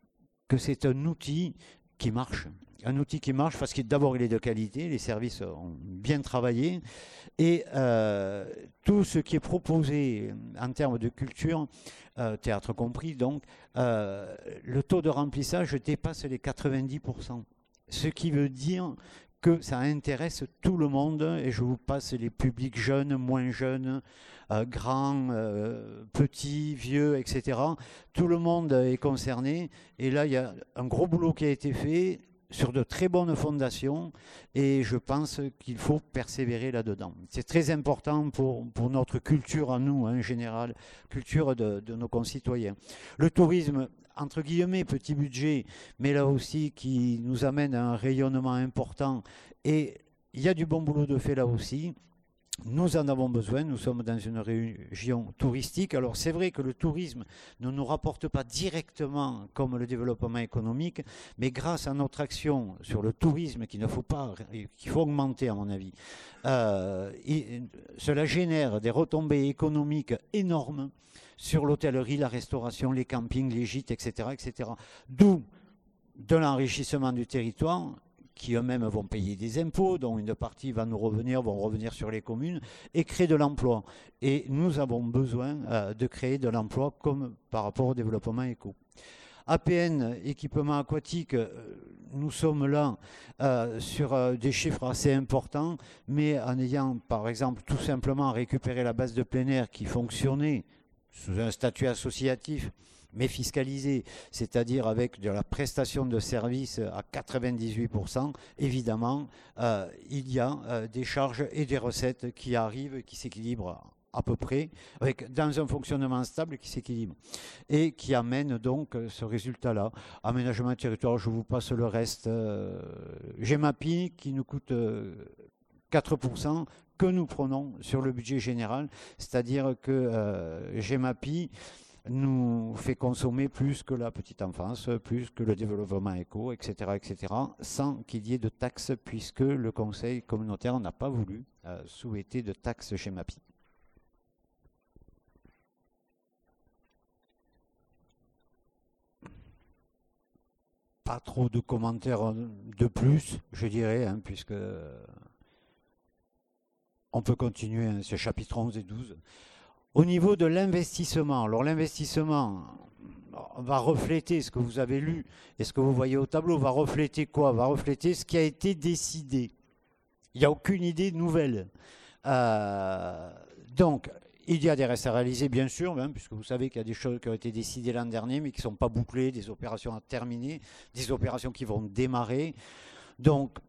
que c'est un outil qui marche. Un outil qui marche parce que d'abord il est de qualité, les services ont bien travaillé et euh, tout ce qui est proposé en termes de culture, euh, théâtre compris, donc euh, le taux de remplissage dépasse les quatre-vingt-dix pour cent. Ce qui veut dire que ça intéresse tout le monde et je vous passe les publics jeunes, moins jeunes, euh, grands, euh, petits, vieux, et cetera. Tout le monde est concerné et là il y a un gros boulot qui a été fait sur de très bonnes fondations et je pense qu'il faut persévérer là-dedans. C'est très important pour, pour notre culture à nous, en général, culture de, de nos concitoyens. Le tourisme, entre guillemets, petit budget, mais là aussi qui nous amène à un rayonnement important et il y a du bon boulot de fait là aussi. Nous en avons besoin, nous sommes dans une région touristique. Alors c'est vrai que le tourisme ne nous rapporte pas directement comme le développement économique, mais grâce à notre action sur le tourisme qu'il ne faut pas, qu'il faut augmenter à mon avis, euh, et cela génère des retombées économiques énormes sur l'hôtellerie, la restauration, les campings, les gîtes, et cetera, et cetera. D'où de l'enrichissement du territoire, qui eux-mêmes vont payer des impôts, dont une partie va nous revenir, vont revenir sur les communes, et créer de l'emploi. Et nous avons besoin euh, de créer de l'emploi comme par rapport au développement éco. A P N, équipement aquatique, euh, nous sommes là euh, sur euh, des chiffres assez importants, mais en ayant, par exemple, tout simplement récupéré la base de plein air qui fonctionnait sous un statut associatif, mais fiscalisé, c'est-à-dire avec de la prestation de services à quatre-vingt-dix-huit pour cent, évidemment, euh, il y a euh, des charges et des recettes qui arrivent, qui s'équilibrent à peu près, avec, dans un fonctionnement stable qui s'équilibre et qui amène donc ce résultat-là. Aménagement de territoire, je vous passe le reste. Euh, GEMAPI qui nous coûte euh, quatre pour cent que nous prenons sur le budget général, c'est-à-dire que euh, GEMAPI nous fait consommer plus que la petite enfance, plus que le développement éco, et cetera, et cetera, sans qu'il y ait de taxes, puisque le Conseil communautaire n'a pas voulu euh, souhaiter de taxes GEMAPI. Pas trop de commentaires de plus, je dirais, hein, puisque on peut continuer, hein, c'est chapitre onze et douze. Au niveau de l'investissement, alors l'investissement va refléter ce que vous avez lu et ce que vous voyez au tableau, va refléter quoi? Va refléter ce qui a été décidé. Il n'y a aucune idée nouvelle. Euh, donc, il y a des restes à réaliser, bien sûr, hein, puisque vous savez qu'il y a des choses qui ont été décidées l'an dernier, mais qui ne sont pas bouclées, des opérations à terminer, des opérations qui vont démarrer. Donc,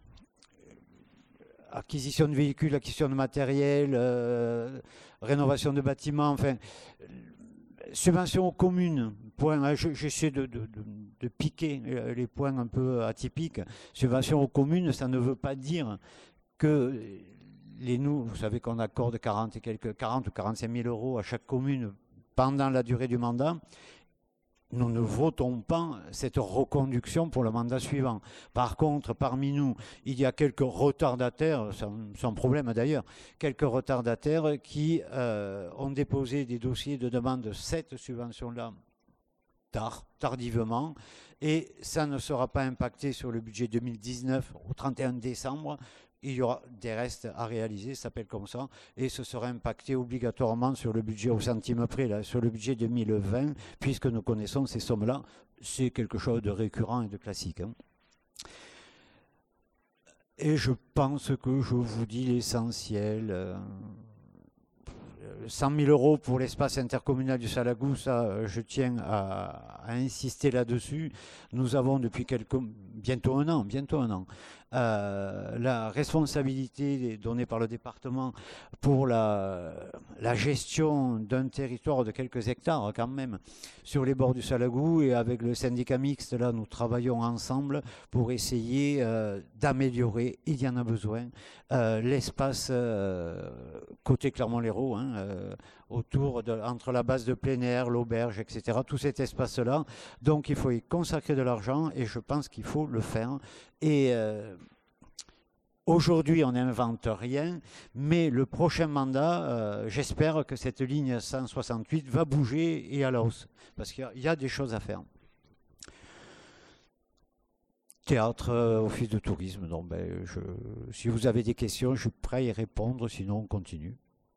acquisition de véhicules, acquisition de matériel, euh, rénovation de bâtiments, enfin, subvention aux communes. Point, j'essaie de, de, de, de piquer les points un peu atypiques. Subvention aux communes, ça ne veut pas dire que les nous, vous savez qu'on accorde quarante, et quelques, quarante ou quarante-cinq mille euros à chaque commune pendant la durée du mandat. Nous ne votons pas cette reconduction pour le mandat suivant. Par contre, parmi nous, il y a quelques retardataires, sans, sans problème d'ailleurs, quelques retardataires qui euh, ont déposé des dossiers de demande de cette subvention-là tard, tardivement, et ça ne sera pas impacté sur le budget deux mille dix-neuf au trente et un décembre. Il y aura des restes à réaliser, ça s'appelle comme ça, et ce sera impacté obligatoirement sur le budget au centime près, là, sur le budget deux mille vingt, puisque nous connaissons ces sommes-là. C'est quelque chose de récurrent et de classique. Hein. Et je pense que je vous dis l'essentiel. Euh, cent mille euros pour l'espace intercommunal du Salagou, ça, je tiens à, à insister là-dessus. Nous avons depuis quelques, bientôt un an, bientôt un an, Euh, la responsabilité donnée par le département pour la, la gestion d'un territoire de quelques hectares quand même sur les bords du Salagou, et avec le syndicat mixte, là, nous travaillons ensemble pour essayer euh, d'améliorer, il y en a besoin, euh, l'espace euh, côté Clermont-Lérault, hein, euh, autour de, entre la base de plein air, l'auberge, et cetera, tout cet espace-là. Donc il faut y consacrer de l'argent, et je pense qu'il faut le faire. Et euh, aujourd'hui, on n'invente rien, mais le prochain mandat, euh, j'espère que cette ligne cent soixante-huit va bouger et à la hausse, parce qu'il y, y a des choses à faire. Théâtre, euh, office de tourisme, donc, ben, je, si vous avez des questions, je suis prêt à y répondre, sinon on continue.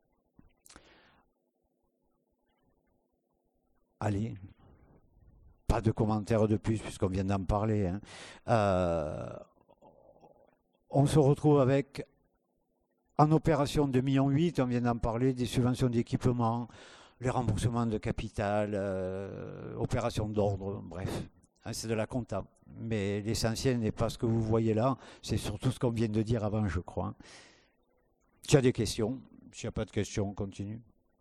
Allez. Pas de commentaires de plus puisqu'on vient d'en parler. Hein. Euh, on se retrouve avec, en opération deux virgule huit millions, on vient d'en parler, des subventions d'équipement, les remboursements de capital, euh, opérations d'ordre, bref. Hein, c'est de la compta. Mais l'essentiel n'est pas ce que vous voyez là, c'est surtout ce qu'on vient de dire avant, je crois. S'il y a des questions, s'il n'y a pas de questions, on continue.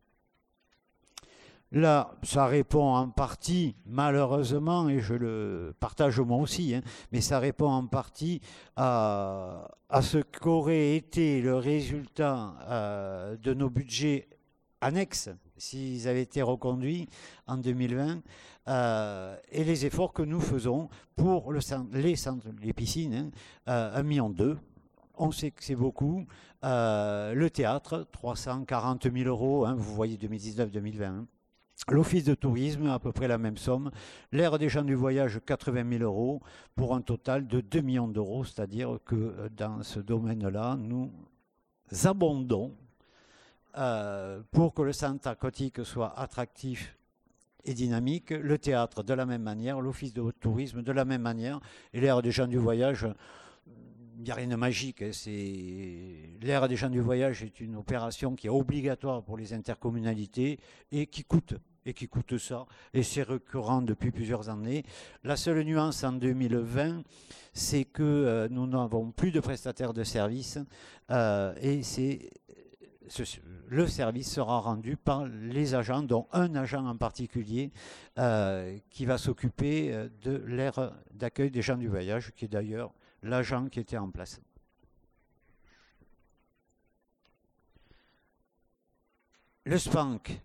Là, ça répond en partie, malheureusement, et je le partage moi aussi, hein, mais ça répond en partie à, à ce qu'aurait été le résultat euh, de nos budgets annexes s'ils avaient été reconduits en deux mille vingt, euh, et les efforts que nous faisons pour le, les, centres, les piscines, hein, euh, un million deux. On sait que c'est beaucoup. Euh, le théâtre, trois cent quarante mille euros, hein, vous voyez deux mille dix-neuf deux mille vingt. Hein. L'office de tourisme, à peu près la même somme. L'aire des gens du voyage, quatre-vingt mille euros, pour un total de deux millions d'euros. C'est-à-dire que dans ce domaine-là, nous abondons euh, pour que le centre aquatique soit attractif et dynamique, le théâtre de la même manière, l'office de tourisme de la même manière, et l'aire des gens du voyage, il n'y a rien de magique. Hein, l'aire des gens du voyage est une opération qui est obligatoire pour les intercommunalités et qui coûte. et qui coûte ça, et c'est récurrent depuis plusieurs années. La seule nuance en deux mille vingt, c'est que euh, nous n'avons plus de prestataires de services, euh, et c'est, ce, le service sera rendu par les agents, dont un agent en particulier, euh, qui va s'occuper de l'aire d'accueil des gens du voyage, qui est d'ailleurs l'agent qui était en place. Le SPANC,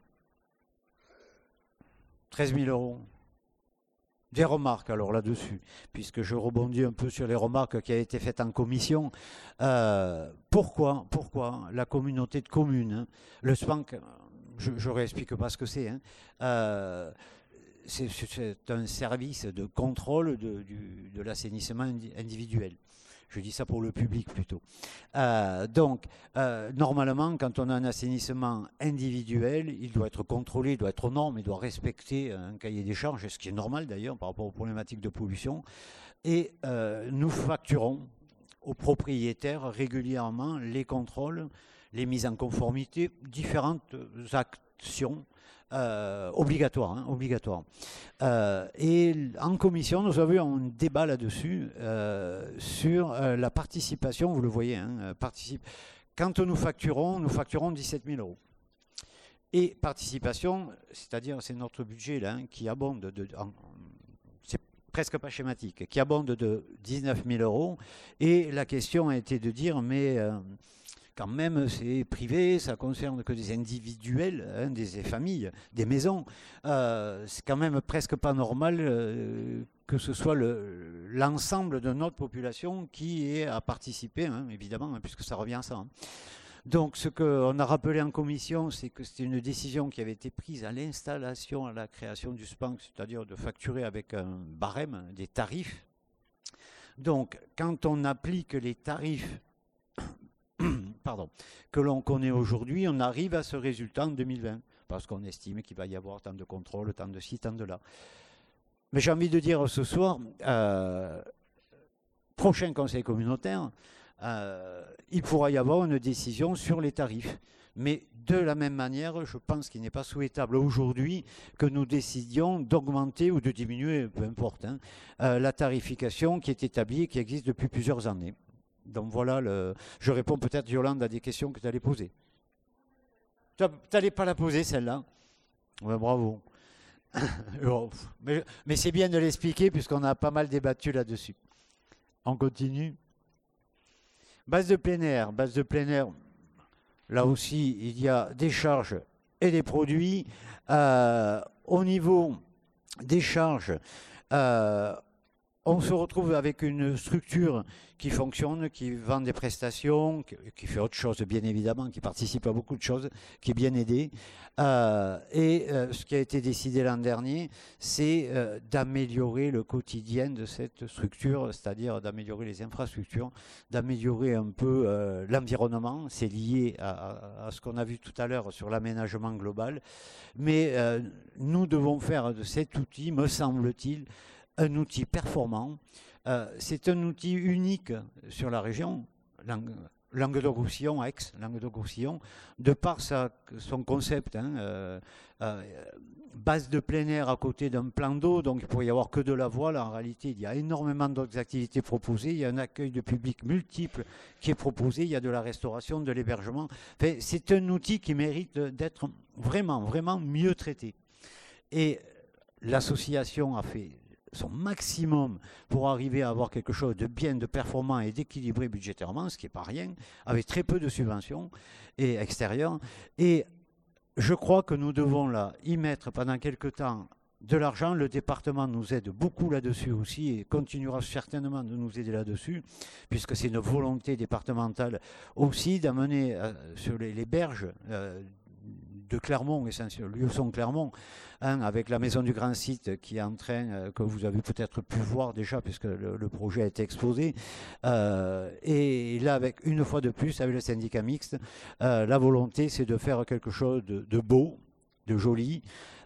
treize mille euros. Des remarques alors là-dessus, puisque je rebondis un peu sur les remarques qui ont été faites en commission. Euh, pourquoi, pourquoi la communauté de communes, hein, le SPANC, je ne réexplique pas ce que c'est, hein, euh, c'est un service de contrôle de, du, de l'assainissement individuel. Je dis ça pour le public plutôt. Euh, donc, euh, normalement, quand on a un assainissement individuel, il doit être contrôlé, il doit être aux normes, il doit respecter un cahier des charges, ce qui est normal d'ailleurs par rapport aux problématiques de pollution. Et euh, nous facturons aux propriétaires régulièrement les contrôles, les mises en conformité, différentes actions Euh, obligatoire, hein, obligatoire. Euh, et en commission, nous avons eu un débat là-dessus euh, sur euh, la participation. Vous le voyez, hein, participe. Quand nous facturons, nous facturons dix-sept mille euros. Et participation, c'est-à-dire c'est notre budget là hein, qui abonde de, en, c'est presque pas schématique, qui abonde de dix-neuf mille euros. Et la question a été de dire, mais euh, quand même, c'est privé, ça concerne que des individuels, hein, des familles, des maisons. Euh, c'est quand même presque pas normal euh, que ce soit l'ensemble de notre population qui ait à participer, hein, évidemment, hein, puisque ça revient à ça. Hein. Donc, ce qu'on a rappelé en commission, c'est que c'était une décision qui avait été prise à l'installation, à la création du SPANC, c'est-à-dire de facturer avec un barème des tarifs. Donc, quand on applique les tarifs Pardon, que l'on connaît aujourd'hui, on arrive à ce résultat en deux mille vingt, parce qu'on estime qu'il va y avoir tant de contrôles, tant de ci, tant de là. Mais j'ai envie de dire ce soir, euh, prochain conseil communautaire, euh, il pourra y avoir une décision sur les tarifs. Mais de la même manière, je pense qu'il n'est pas souhaitable aujourd'hui que nous décidions d'augmenter ou de diminuer, peu importe, hein, euh, la tarification qui est établie et qui existe depuis plusieurs années. Donc voilà, le... je réponds peut-être, Yolande, à des questions que tu allais poser. Tu n'allais pas la poser, celle-là. Ouais, bravo. mais mais c'est bien de l'expliquer, puisqu'on a pas mal débattu là-dessus. On continue. Base de plein air. Base de plein air, là aussi, il y a des charges et des produits. Euh, au niveau des charges, euh, on se retrouve avec une structure qui fonctionne, qui vend des prestations, qui, qui fait autre chose bien évidemment, qui participe à beaucoup de choses, qui est bien aidée. Euh, et euh, ce qui a été décidé l'an dernier, c'est euh, d'améliorer le quotidien de cette structure, c'est-à-dire d'améliorer les infrastructures, d'améliorer un peu euh, l'environnement. C'est lié à, à, à ce qu'on a vu tout à l'heure sur l'aménagement global. Mais euh, nous devons faire de cet outil, me semble-t-il, un outil performant. Euh, c'est un outil unique sur la région, Languedoc-Roussillon, Aix, Languedoc-Roussillon, de par sa, son concept, hein, euh, euh, base de plein air à côté d'un plan d'eau, donc il ne pourrait y avoir que de la voile. En réalité, il y a énormément d'autres activités proposées, il y a un accueil de public multiple qui est proposé, il y a de la restauration, de l'hébergement. Enfin, c'est un outil qui mérite d'être vraiment, vraiment mieux traité. Et l'association a fait son maximum pour arriver à avoir quelque chose de bien, de performant et d'équilibré budgétairement, ce qui n'est pas rien, avec très peu de subventions et extérieures. Et je crois que nous devons là y mettre pendant quelque temps de l'argent. Le département nous aide beaucoup là-dessus aussi et continuera certainement de nous aider là-dessus, puisque c'est une volonté départementale aussi d'amener euh, sur les, les berges euh, de Clermont, essentiellement, Lieuson-Clermont, hein, avec la maison du grand site qui est en train, euh, que vous avez peut-être pu voir déjà, puisque le, le projet a été exposé. Euh, et là, avec une fois de plus, avec le syndicat mixte, euh, la volonté, c'est de faire quelque chose de, de beau, de joli,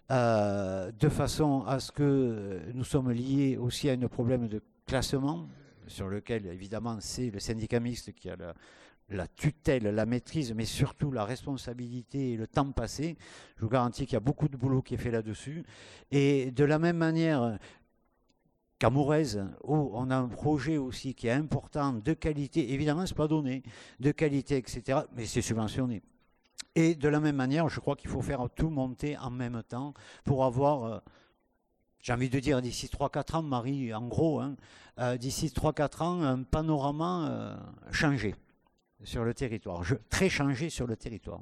euh, de façon à ce que nous sommes liés aussi à un problème de classement, sur lequel évidemment c'est le syndicat mixte qui a la, la tutelle, la maîtrise, mais surtout la responsabilité et le temps passé. Je vous garantis qu'il y a beaucoup de boulot qui est fait là-dessus. Et de la même manière qu'à Mourez, où on a un projet aussi qui est important, de qualité, évidemment, ce n'est pas donné, de qualité, et cetera, mais c'est subventionné. Et de la même manière, je crois qu'il faut faire tout monter en même temps pour avoir, euh, j'ai envie de dire, d'ici trois quatre ans, Marie, en gros, hein, euh, d'ici trois quatre ans, un panorama euh, changé sur le territoire, je, très changé sur le territoire.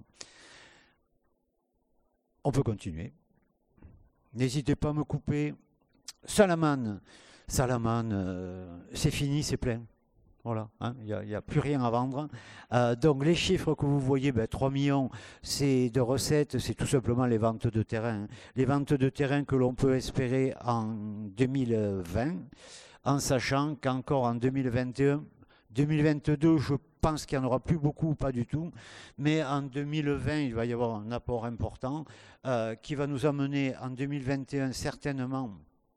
On peut continuer. N'hésitez pas à me couper. Salamane, Salamane, euh, c'est fini, c'est plein. Voilà, hein, il n'y a, a plus rien à vendre. Euh, donc les chiffres que vous voyez, ben, trois millions, c'est de recettes, c'est tout simplement les ventes de terrain. Les ventes de terrain que l'on peut espérer en deux mille vingt, en sachant qu'encore en deux mille vingt et un, deux mille vingt-deux, je pense qu'il n'y en aura plus beaucoup ou pas du tout, mais en deux mille vingt, il va y avoir un apport important euh, qui va nous amener en deux mille vingt et un certainement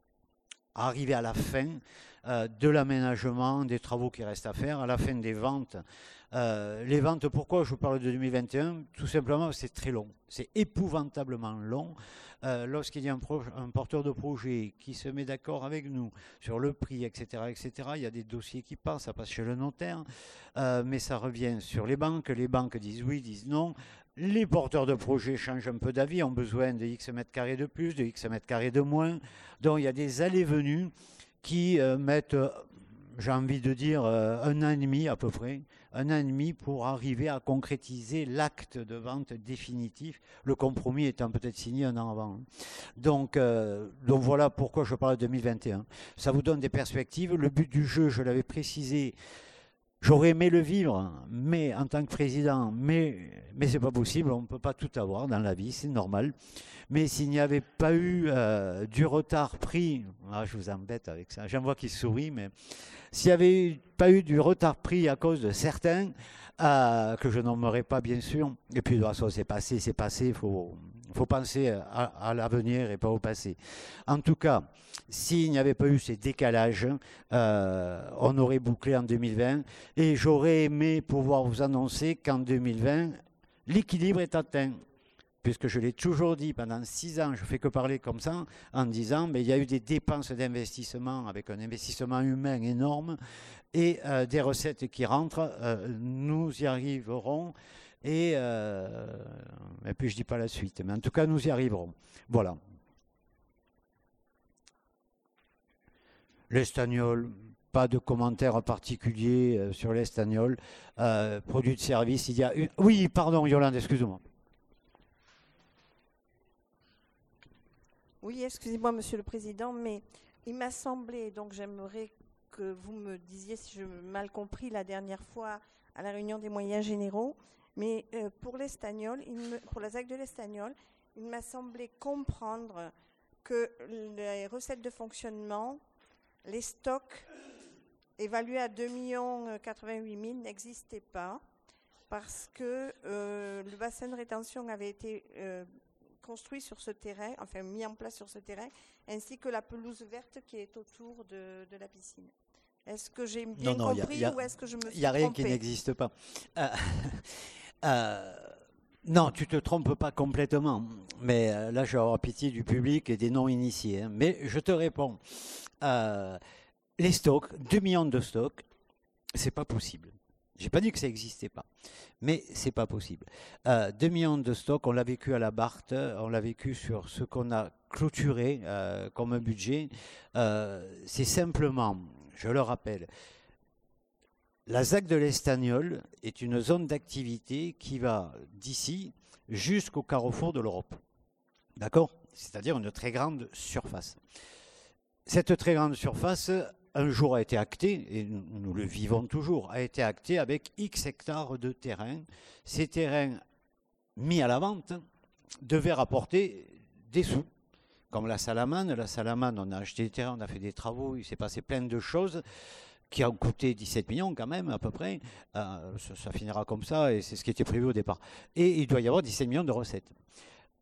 à arriver à la fin euh, de l'aménagement, des travaux qui restent à faire, à la fin des ventes. Euh, les ventes, pourquoi je parle de deux mille vingt et un? Tout simplement, c'est très long. C'est épouvantablement long. Euh, lorsqu'il y a un, un porteur de projet qui se met d'accord avec nous sur le prix, et cetera, et cetera, il y a des dossiers qui passent, ça passe chez le notaire, euh, mais ça revient sur les banques. Les banques disent oui, disent non. Les porteurs de projet changent un peu d'avis, ont besoin de X mètres carrés de plus, de X mètres carrés de moins. Donc il y a des allées-venues qui euh, mettent, euh, j'ai envie de dire, euh, un an et demi à peu près, un an et demi pour arriver à concrétiser l'acte de vente définitif, le compromis étant peut-être signé un an avant. Donc, euh, donc voilà pourquoi je parle de deux mille vingt et un. Ça vous donne des perspectives. Le but du jeu, je l'avais précisé, j'aurais aimé le vivre, mais en tant que président, mais, mais ce n'est pas possible, on ne peut pas tout avoir dans la vie, c'est normal. Mais s'il n'y avait pas eu euh, du retard pris, ah, je vous embête avec ça, j'en vois qui sourit, mais s'il n'y avait pas eu du retard pris à cause de certains, euh, que je nommerai pas bien sûr, et puis de toute façon c'est passé, c'est passé, il faut, faut penser à, à l'avenir et pas au passé. En tout cas, s'il n'y avait pas eu ces décalages, euh, on aurait bouclé en deux mille vingt, et j'aurais aimé pouvoir vous annoncer qu'en deux mille vingt, l'équilibre est atteint. Puisque je l'ai toujours dit pendant six ans, je ne fais que parler comme ça, en disant, mais il y a eu des dépenses d'investissement avec un investissement humain énorme et euh, des recettes qui rentrent, euh, nous y arriverons. Et, euh, et puis je ne dis pas la suite, mais en tout cas, nous y arriverons. Voilà. L'Estagnol, pas de commentaire particulier euh, sur l'Estagnol. Euh, produit de service, il y a une... Oui, pardon, Yolande, excuse-moi. Oui, excusez-moi, Monsieur le Président, mais il m'a semblé, donc j'aimerais que vous me disiez si je mal compris la dernière fois à la réunion des moyens généraux, mais euh, pour l'Estagnol, pour la Z A C de l'Estagnol, il m'a semblé comprendre que les recettes de fonctionnement, les stocks évalués à deux millions quatre-vingt-huit mille n'existaient pas parce que euh, le bassin de rétention avait été euh, construit sur ce terrain, enfin mis en place sur ce terrain, ainsi que la pelouse verte qui est autour de, de la piscine. Est-ce que j'ai bien non, non, compris y a, y a, ou est-ce que je me suis trompée? Il n'y a rien qui n'existe pas. Euh, euh, non, tu ne te trompes pas complètement. Mais euh, là, je vais avoir pitié du public et des non-initiés. Hein. Mais je te réponds. Euh, les stocks, deux millions de stocks, c'est pas possible. J'ai pas dit que ça n'existait pas, mais c'est pas possible. Euh, deux millions de stocks, on l'a vécu à la Barthe, on l'a vécu sur ce qu'on a clôturé euh, comme un budget. Euh, c'est simplement, je le rappelle, la Z A C de l'Estagnol est une zone d'activité qui va d'ici jusqu'au carrefour de l'Europe. D'accord? C'est-à-dire une très grande surface. Cette très grande surface, un jour a été acté, et nous, nous le vivons toujours, a été acté avec X hectares de terrain. Ces terrains mis à la vente devaient rapporter des sous, comme la Salamane. La Salamane, on a acheté des terrains, on a fait des travaux, il s'est passé plein de choses qui ont coûté dix-sept millions quand même, à peu près. Euh, ça, ça finira comme ça, et c'est ce qui était prévu au départ. Et il doit y avoir dix-sept millions de recettes.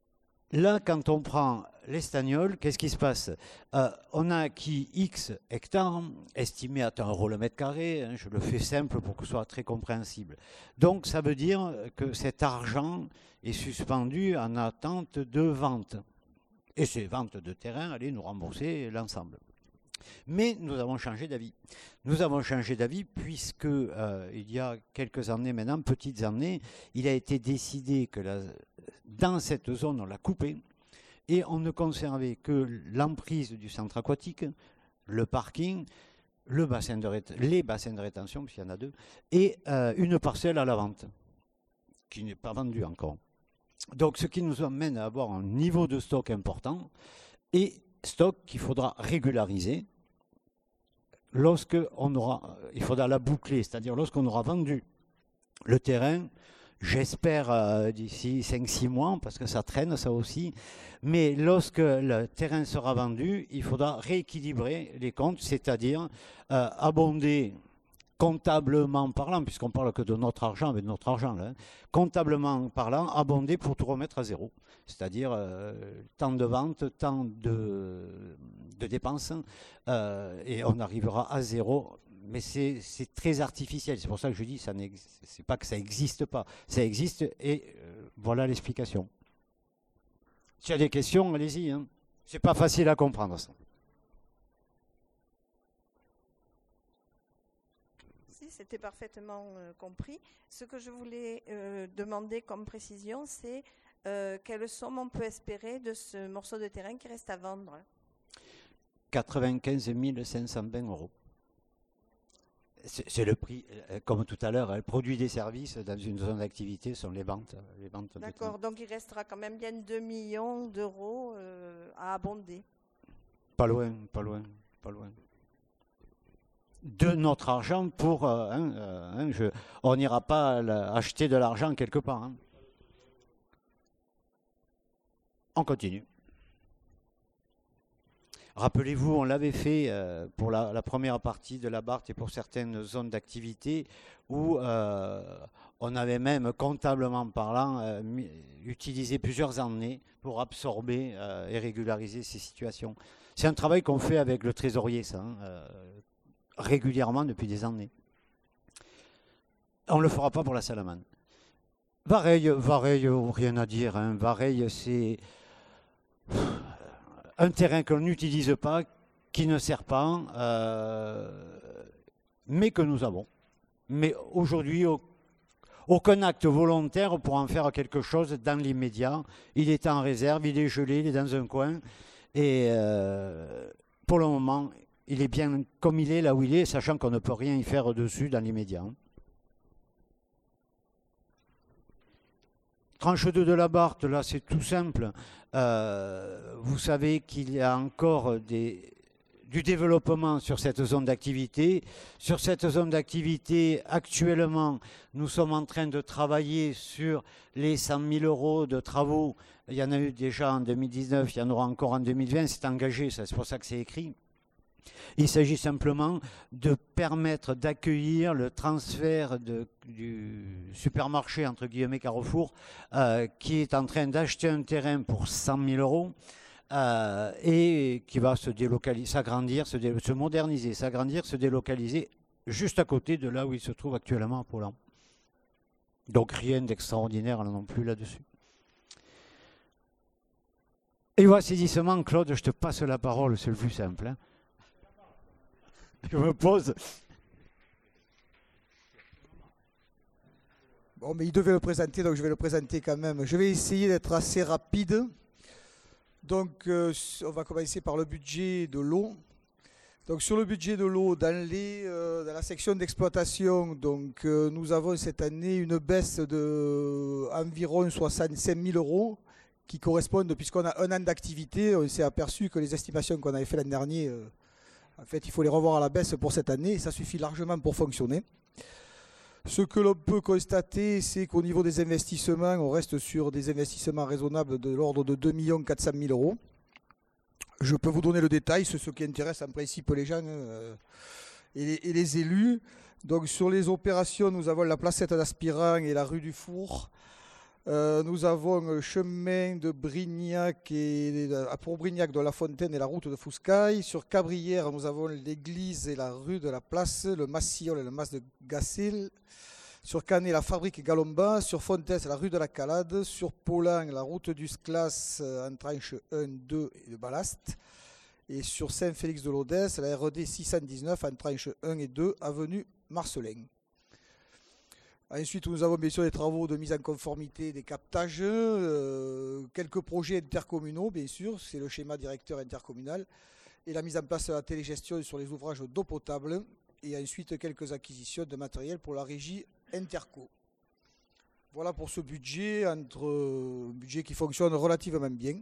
Là, quand on prend l'Estagnol, qu'est-ce qui se passe? euh, On a acquis X hectares, estimés à un euro le mètre carré, hein, je le fais simple pour que ce soit très compréhensible. Donc ça veut dire que cet argent est suspendu en attente de vente. Et ces ventes de terrain allaient nous rembourser l'ensemble. Mais nous avons changé d'avis. Nous avons changé d'avis puisque euh, il y a quelques années maintenant, petites années, il a été décidé que la, dans cette zone, on l'a coupé et on ne conservait que l'emprise du centre aquatique, le parking, le bassin de rét- les bassins de rétention, puisqu'il y en a deux, et euh, une parcelle à la vente, qui n'est pas vendue encore. Donc ce qui nous amène à avoir un niveau de stock important et stock qu'il faudra régulariser lorsque on aura, il faudra la boucler, c'est-à-dire lorsqu'on aura vendu le terrain, j'espère euh, d'ici cinq six mois, parce que ça traîne ça aussi, mais lorsque le terrain sera vendu, il faudra rééquilibrer les comptes, c'est-à-dire euh, abonder comptablement parlant, puisqu'on parle que de notre argent avec notre argent, là, hein, comptablement parlant, abonder pour tout remettre à zéro. C'est-à-dire euh, tant de ventes, tant de, de dépenses, euh, et on arrivera à zéro. Mais c'est très artificiel. C'est pour ça que je dis, ce n'est pas que ça n'existe pas. Ça existe et euh, voilà l'explication. S'il y a des questions, allez-y. Hein. Ce n'est pas facile à comprendre ça. C'était parfaitement euh, compris. Ce que je voulais euh, demander comme précision, c'est euh, quelle somme on peut espérer de ce morceau de terrain qui reste à vendre? quatre-vingt-quinze mille cinq cent vingt euros. C'est le prix, comme tout à l'heure, elle produit des services dans une zone d'activité, sont les ventes. Les ventes D'accord, donc il restera quand même bien deux millions d'euros euh, à abonder. Pas loin, pas loin, pas loin. De notre argent pour... Euh, hein, euh, hein, je, on n'ira pas acheter de l'argent quelque part. Hein. On continue. Rappelez-vous, on l'avait fait euh, pour la, la première partie de la Barthe et pour certaines zones d'activité où euh, on avait même, comptablement parlant, euh, utilisé plusieurs années pour absorber euh, et régulariser ces situations. C'est un travail qu'on fait avec le trésorier, ça, hein, euh, régulièrement depuis des années. On ne le fera pas pour la Salamane. Vareille, Vareille, rien à dire. Hein. Vareille, c'est un terrain qu'on n'utilise pas, qui ne sert pas, euh, mais que nous avons. Mais aujourd'hui, aucun acte volontaire pour en faire quelque chose dans l'immédiat. Il est en réserve, il est gelé, il est dans un coin. Et euh, pour le moment, il est bien comme il est, là où il est, sachant qu'on ne peut rien y faire dessus dans l'immédiat. Tranche deux de la Barthe, là c'est tout simple. Euh, vous savez qu'il y a encore des, du développement sur cette zone d'activité. Sur cette zone d'activité, actuellement, nous sommes en train de travailler sur les cent mille euros de travaux. Il y en a eu déjà en deux mille dix-neuf, il y en aura encore en deux mille vingt, c'est engagé, c'est pour ça que c'est écrit. Il s'agit simplement de permettre d'accueillir le transfert de, du supermarché, entre guillemets, Carrefour, euh, qui est en train d'acheter un terrain pour cent mille euros euh, et qui va se délocaliser, s'agrandir, se, se moderniser, s'agrandir, se délocaliser juste à côté de là où il se trouve actuellement à Paulan. Donc rien d'extraordinaire non plus là-dessus. Et voici doucement, Claude, je te passe la parole, c'est le plus simple. Hein. Je me pose. Bon, mais il devait le présenter, donc je vais le présenter quand même. Je vais essayer d'être assez rapide. Donc, euh, on va commencer par le budget de l'eau. Donc, sur le budget de l'eau, dans, les, euh, dans la section d'exploitation, donc euh, nous avons cette année une baisse de environ soixante-cinq mille euros qui correspondent, puisqu'on a un an d'activité, on s'est aperçu que les estimations qu'on avait fait l'an dernier, euh, en fait, il faut les revoir à la baisse pour cette année, et ça suffit largement pour fonctionner. Ce que l'on peut constater, c'est qu'au niveau des investissements, on reste sur des investissements raisonnables de l'ordre de deux millions quatre cent mille euros. Je peux vous donner le détail, c'est ce qui intéresse en principe les gens euh, et, les, et les élus. Donc sur les opérations, nous avons la placette d'Aspirant et la rue du Four. Euh, nous avons le chemin de Brignac et à pour Brignac de la Fontaine et la route de Fouscaille. Sur Cabrières, nous avons l'église et la rue de la Place, le Massiol et le Mas de Gassil. Sur Canet, la fabrique Galomba. Sur Fontaine, la rue de la Calade. Sur Paulin, la route du Sclas en tranche un, deux et de Ballast. Et sur Saint-Félix-de-Lodès, la R D six cent dix-neuf en tranche un et deux, avenue Marcelin. Ensuite, nous avons bien sûr des travaux de mise en conformité des captages, euh, quelques projets intercommunaux, bien sûr, c'est le schéma directeur intercommunal, et la mise en place de la télégestion sur les ouvrages d'eau potable, et ensuite quelques acquisitions de matériel pour la régie Interco. Voilà pour ce budget, entre, un budget qui fonctionne relativement bien.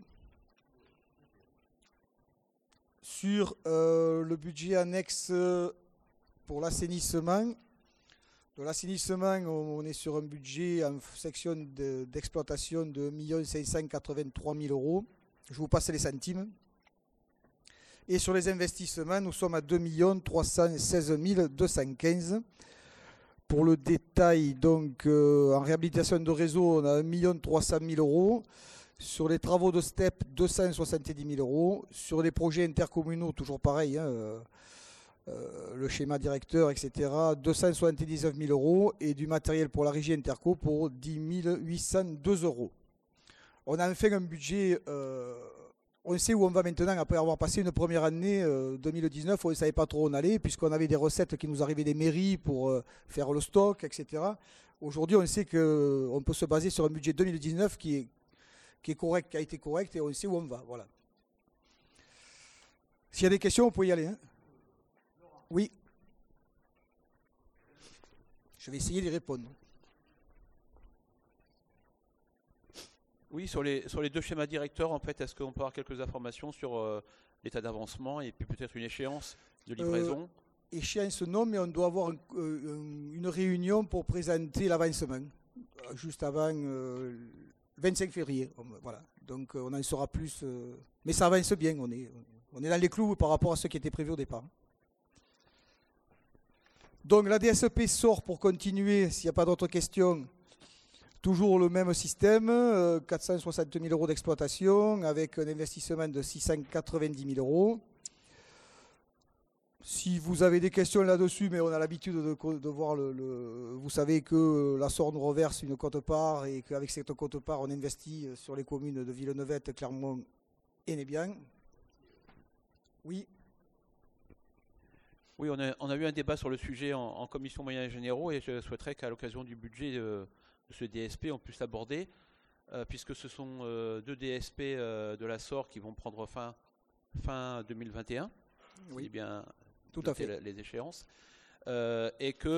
Sur euh, le budget annexe pour l'assainissement, de l'assainissement, on est sur un budget en section d'exploitation de un million cinq cent quatre-vingt-trois mille euros. Je vous passe les centimes. Et sur les investissements, nous sommes à deux millions trois cent seize mille deux cent quinze. Pour le détail, donc, euh, en réhabilitation de réseau, on a un million trois cent mille euros. Sur les travaux de STEP, deux cent soixante-dix mille euros. Sur les projets intercommunaux, toujours pareil, hein, euh, euh, le schéma directeur, et cetera, deux cent soixante-dix-neuf mille euros. Et du matériel pour la régie Interco pour dix mille huit cent deux euros. On a enfin un budget, euh, on sait où on va maintenant, après avoir passé une première année, euh, deux mille dix-neuf, où on ne savait pas trop où on allait, puisqu'on avait des recettes qui nous arrivaient des mairies pour euh, faire le stock, et cetera. Aujourd'hui, on sait qu'on peut se baser sur un budget deux mille dix-neuf qui est qui est correct, qui a été correct, et on sait où on va. Voilà. S'il y a des questions, vous pouvez y aller. Hein. Oui. Je vais essayer d'y répondre. Oui, sur les, sur les deux schémas directeurs, en fait, est-ce qu'on peut avoir quelques informations sur euh, l'état d'avancement et puis peut-être une échéance de livraison? euh, Échéance non, mais on doit avoir un, euh, une réunion pour présenter l'avancement, juste avant... Euh, vingt-cinq février, voilà. Donc on en saura plus. Euh, mais ça avance bien, on est, on est dans les clous par rapport à ce qui était prévu au départ. Donc la D S P sort pour continuer, s'il n'y a pas d'autres questions. Toujours le même système, euh, quatre cent soixante mille euros d'exploitation avec un investissement de six cent quatre-vingt-dix mille euros. Si vous avez des questions là-dessus, mais on a l'habitude de, de voir le, le... Vous savez que la S O R nous reverse une quote-part et qu'avec cette quote-part, on investit sur les communes de Villeneuve, Clermont et Nébian. Oui. Oui, on a, on a eu un débat sur le sujet en, en commission moyens généraux et je souhaiterais qu'à l'occasion du budget de, de ce D S P, on puisse l'aborder, euh, puisque ce sont euh, deux D S P euh, de la S O R qui vont prendre fin, fin deux mille vingt et un. Oui, bien. Tout à fait. La, les échéances. Euh, et que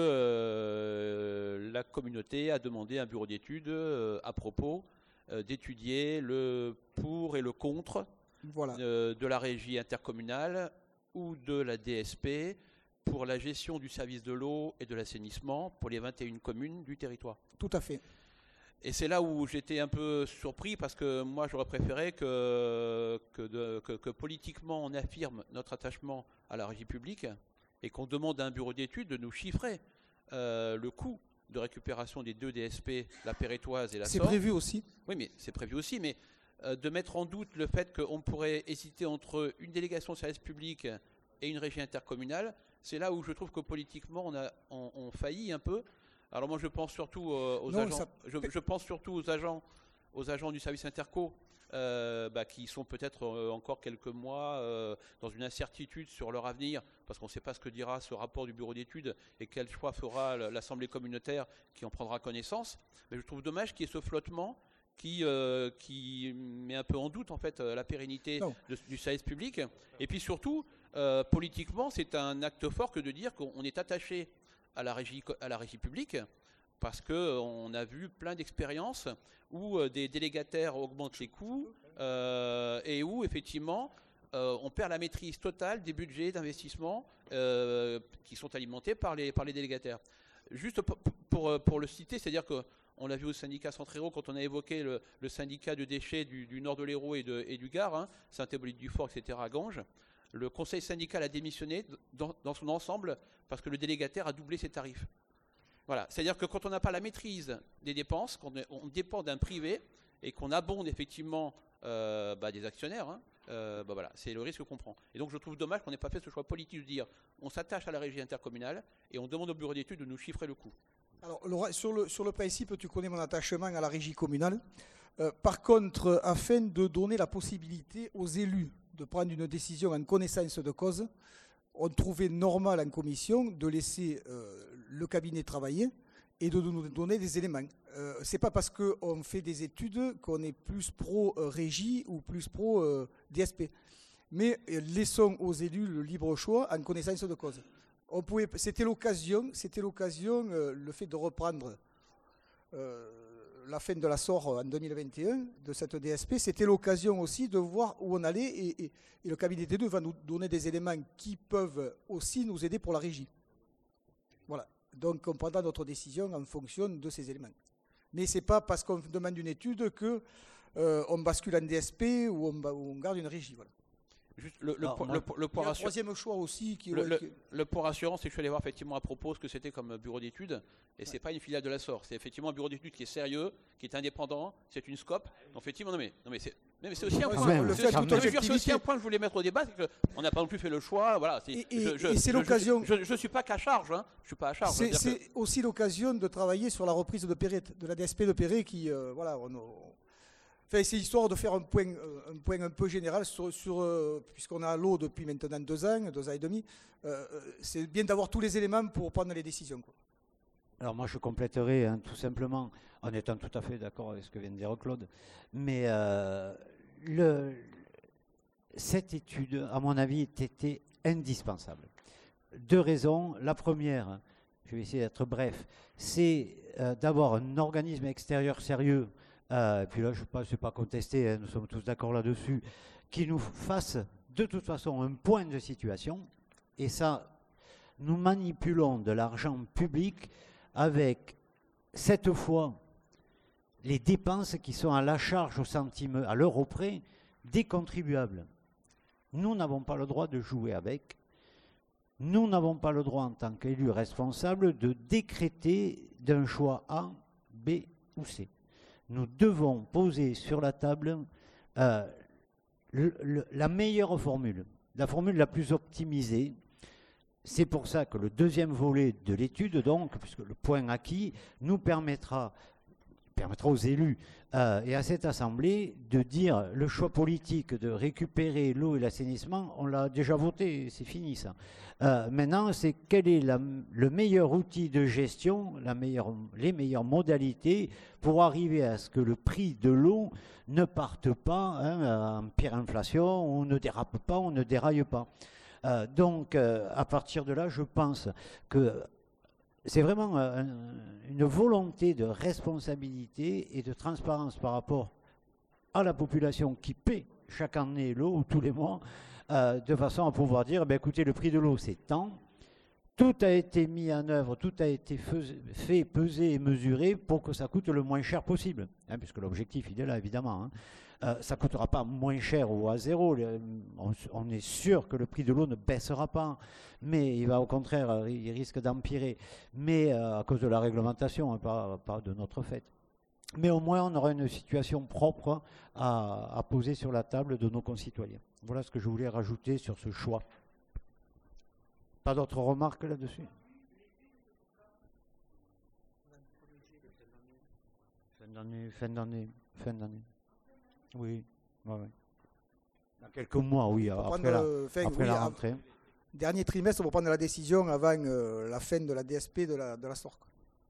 euh, la communauté a demandé un bureau d'études euh, à propos euh, d'étudier le pour et le contre voilà. euh, de la régie intercommunale ou de la D S P pour la gestion du service de l'eau et de l'assainissement pour les vingt et une communes du territoire. Tout à fait. Et c'est là où j'étais un peu surpris parce que moi j'aurais préféré que, que, de, que, que politiquement on affirme notre attachement à la régie publique et qu'on demande à un bureau d'études de nous chiffrer euh, le coût de récupération des deux D S P, la Perretoise et la S O R. C'est prévu aussi. Oui, mais c'est prévu aussi, mais euh, de mettre en doute le fait qu'on pourrait hésiter entre une délégation de service public et une régie intercommunale, c'est là où je trouve que politiquement on a on, on faillit un peu. Alors moi je pense surtout euh, aux non, agents, ça... je, je pense surtout aux agents, aux agents du service interco euh, bah, qui sont peut-être euh, encore quelques mois euh, dans une incertitude sur leur avenir parce qu'on ne sait pas ce que dira ce rapport du bureau d'études et quel choix fera l'assemblée communautaire qui en prendra connaissance. Mais je trouve dommage qu'il y ait ce flottement qui, euh, qui met un peu en doute en fait la pérennité de, du service public. Et puis surtout, euh, politiquement, c'est un acte fort que de dire qu'on est attaché à la régie, à la régie publique, parce qu'on a vu plein d'expériences où euh, des délégataires augmentent les coûts euh, et où effectivement euh, on perd la maîtrise totale des budgets d'investissement euh, qui sont alimentés par les, par les délégataires. Juste pour, pour, pour le citer, c'est-à-dire qu'on l'a vu au syndicat Centre-Hérault quand on a évoqué le, le syndicat de déchets du, du nord de l'Hérault et, de, et du Gard, hein, Saint-Hippolyte-du-Fort, et cetera à Ganges. Le conseil syndical a démissionné dans, dans son ensemble parce que le délégataire a doublé ses tarifs. Voilà, c'est-à-dire que quand on n'a pas la maîtrise des dépenses, qu'on est- on dépend d'un privé et qu'on abonde effectivement euh, bah, des actionnaires, hein, euh, bah, voilà, c'est le risque qu'on prend. Et donc je trouve dommage qu'on n'ait pas fait ce choix politique de dire on s'attache à la régie intercommunale et on demande au bureau d'études de nous chiffrer le coût. Alors, Laurent, sur le, sur le principe, tu connais mon attachement à la régie communale. Euh, par contre, afin de donner la possibilité aux élus de prendre une décision en connaissance de cause, on trouvait normal en commission de laisser euh, le cabinet travailler et de nous donner des éléments. Euh, c'est pas parce qu'on fait des études qu'on est plus pro-régie ou plus pro-D S P. Mais euh, laissons aux élus le libre choix en connaissance de cause. On pouvait, c'était l'occasion, c'était l'occasion, euh, le fait de reprendre euh, la fin de la S O R en deux mille vingt et un de cette D S P, c'était l'occasion aussi de voir où on allait et, et, et le cabinet des deux va nous donner des éléments qui peuvent aussi nous aider pour la régie. Voilà. Donc on prendra notre décision en fonction de ces éléments. Mais c'est pas parce qu'on demande une étude que euh, on bascule en D S P ou on, ou on garde une régie. Voilà. Juste le, le, Alors, po- moi, le po- le Il y point a un rassur- troisième choix aussi qui, le- ouais, le- qui- le point rassurant, c'est que je suis allé voir effectivement à propos ce que c'était comme bureau d'études, et c'est pas une filiale de la S O R, c'est effectivement un bureau d'études qui est sérieux, qui est indépendant, c'est une scope. Donc effectivement, non mais, non mais c'est, non mais c'est aussi un Ouais, point. c'est- le c'est fait aussi- toute non, mais je veux dire, c'est objectivité. aussi un point que je voulais mettre au débat, c'est qu'on n'a pas non plus fait le choix. Voilà. c'est- Et- et- je- je- et c'est je- l'occasion- Je ne suis pas qu'à charge, hein. Je suis pas à charge. C'est C'est-à-dire que- c'est aussi l'occasion de travailler sur la reprise de Perret, de la D S P de Perret qui, euh, voilà, on, on- enfin, c'est histoire de faire un point, euh, un point un peu général sur, sur euh, puisqu'on a l'eau depuis maintenant deux ans, deux ans et demi. euh, euh, c'est bien d'avoir tous les éléments pour prendre les décisions, quoi. Alors moi je compléterai hein, tout simplement en étant tout à fait d'accord avec ce que vient de dire Claude. Mais euh, le, cette étude, à mon avis, était indispensable. Deux raisons. La première, je vais essayer d'être bref, c'est euh, d'avoir un organisme extérieur sérieux, euh, et puis là je ne sais pas contester, hein, nous sommes tous d'accord là-dessus, qui nous fasse de toute façon un point de situation. Et ça, nous manipulons de l'argent public avec cette fois les dépenses qui sont à la charge au centime, à l'euro près, des contribuables. Nous n'avons pas le droit de jouer avec. Nous n'avons pas le droit en tant qu'élus responsables de décréter d'un choix A, B ou C. Nous devons poser sur la table euh, le- le- la meilleure formule, la formule la plus optimisée. C'est pour ça que le deuxième volet de l'étude, donc, puisque le point acquis, nous permettra, permettra aux élus euh, et à cette assemblée de dire le choix politique de récupérer l'eau et l'assainissement, on l'a déjà voté, c'est fini ça. Euh, maintenant, c'est quel est la- le meilleur outil de gestion, la meilleure, les meilleures modalités pour arriver à ce que le prix de l'eau ne parte pas hein, en pire inflation, on ne dérape pas, on ne déraille pas. Euh, donc, euh, à partir de là, je pense que c'est vraiment euh, un- une volonté de responsabilité et de transparence par rapport à la population qui paie chaque année l'eau ou tous les mois, euh, de façon à pouvoir dire, ben, écoutez, le prix de l'eau, c'est tant. Tout a été mis en œuvre, tout a été fais- fait, pesé et mesuré pour que ça coûte le moins cher possible. Hein, puisque l'objectif, il est là, évidemment. Hein. Euh, ça ne coûtera pas moins cher ou à zéro. Le- on, on est sûr que le prix de l'eau ne baissera pas, mais il va au contraire, euh, il risque d'empirer, mais euh, à cause de la réglementation, hein, pas, pas de notre fait. Mais au moins, on aura une situation propre à, à poser sur la table de nos concitoyens. Voilà ce que je voulais rajouter sur ce choix. Pas d'autres remarques là-dessus? Fin d'année, fin d'année, fin d'année. Oui, ouais, ouais. Dans quelques mois, oui, Pour après, prendre, la, euh, enfin, après oui, la av- rentrée. Dernier trimestre pour prendre la décision avant euh, la fin de la D S P de la, de la S O R, quoi.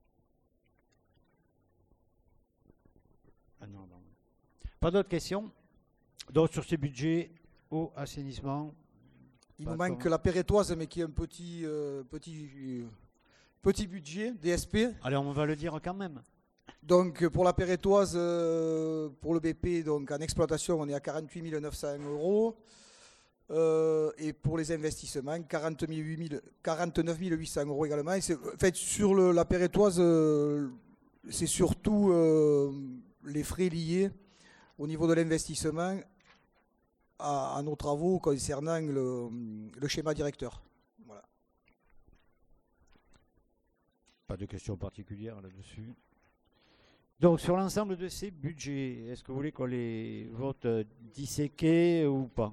Ah non, non. Pas d'autres questions? Donc sur ces budgets, eau, assainissement. Il Pas nous manque comme- la Perretoise, mais qui est un petit, euh, petit, euh, petit budget, D S P. Allez, on va le dire quand même. Donc euh, pour la Perretoise, euh, pour le B P, donc en exploitation, on est à quarante-huit mille neuf cents euros. Euh, et pour les investissements, quarante-neuf mille huit cents euros également. Et c'est- en fait, sur le- la Perretoise, euh, c'est surtout euh, les frais liés au niveau de l'investissement à, à nos travaux concernant le, le schéma directeur. Voilà. Pas de questions particulières là-dessus. Donc, sur l'ensemble de ces budgets, est-ce que vous voulez qu'on les vote euh, disséqués ou pas?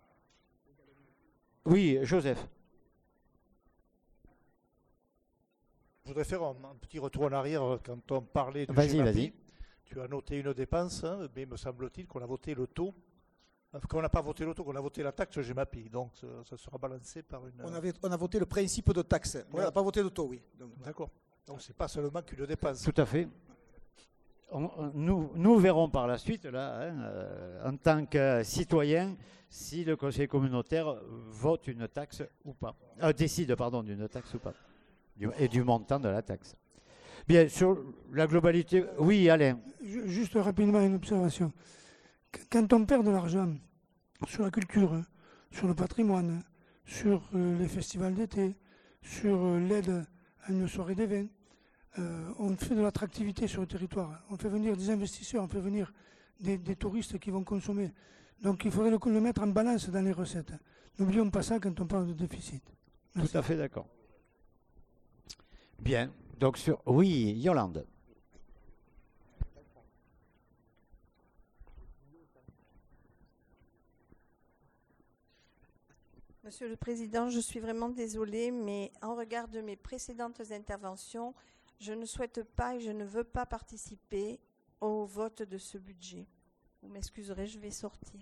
Oui, Joseph. Je voudrais faire un, un petit retour en arrière euh, quand on parlait du Vas-y, GEMAPI. vas-y. Tu as noté une dépense, hein, mais me semble-t-il qu'on a voté le taux. Enfin, qu'on n'a pas voté le taux, qu'on a voté la taxe GEMAPI. Donc ça, ça sera balancé par une... On, avait, on a voté le principe de taxe. On Ouais. n'a pas voté le taux, oui. Donc, D'accord. Donc c'est pas seulement qu'une dépense. Tout à fait. On- on- nous, nous verrons par la suite, là, hein, euh, en tant que citoyens, si le conseil communautaire vote une taxe ou pas. Euh, décide, pardon, d'une taxe ou pas. Du- et du montant de la taxe. Bien, sur la globalité, oui, Alain. Ju- Juste rapidement une observation. Qu- Quand on perd de l'argent sur la culture, hein, sur le patrimoine, sur euh, les festivals d'été, sur euh, l'aide à une soirée des vins, euh, on fait de l'attractivité sur le territoire. On fait venir des investisseurs, on fait venir des, des touristes qui vont consommer. Donc il faudrait le, le mettre en balance dans les recettes. N'oublions pas ça quand on parle de déficit. Merci. Tout à fait d'accord. Bien. Donc sur, oui, Yolande. Monsieur le Président, je suis vraiment désolée, mais en regard de mes précédentes interventions, je ne souhaite pas et je ne veux pas participer au vote de ce budget. Vous m'excuserez, je vais sortir.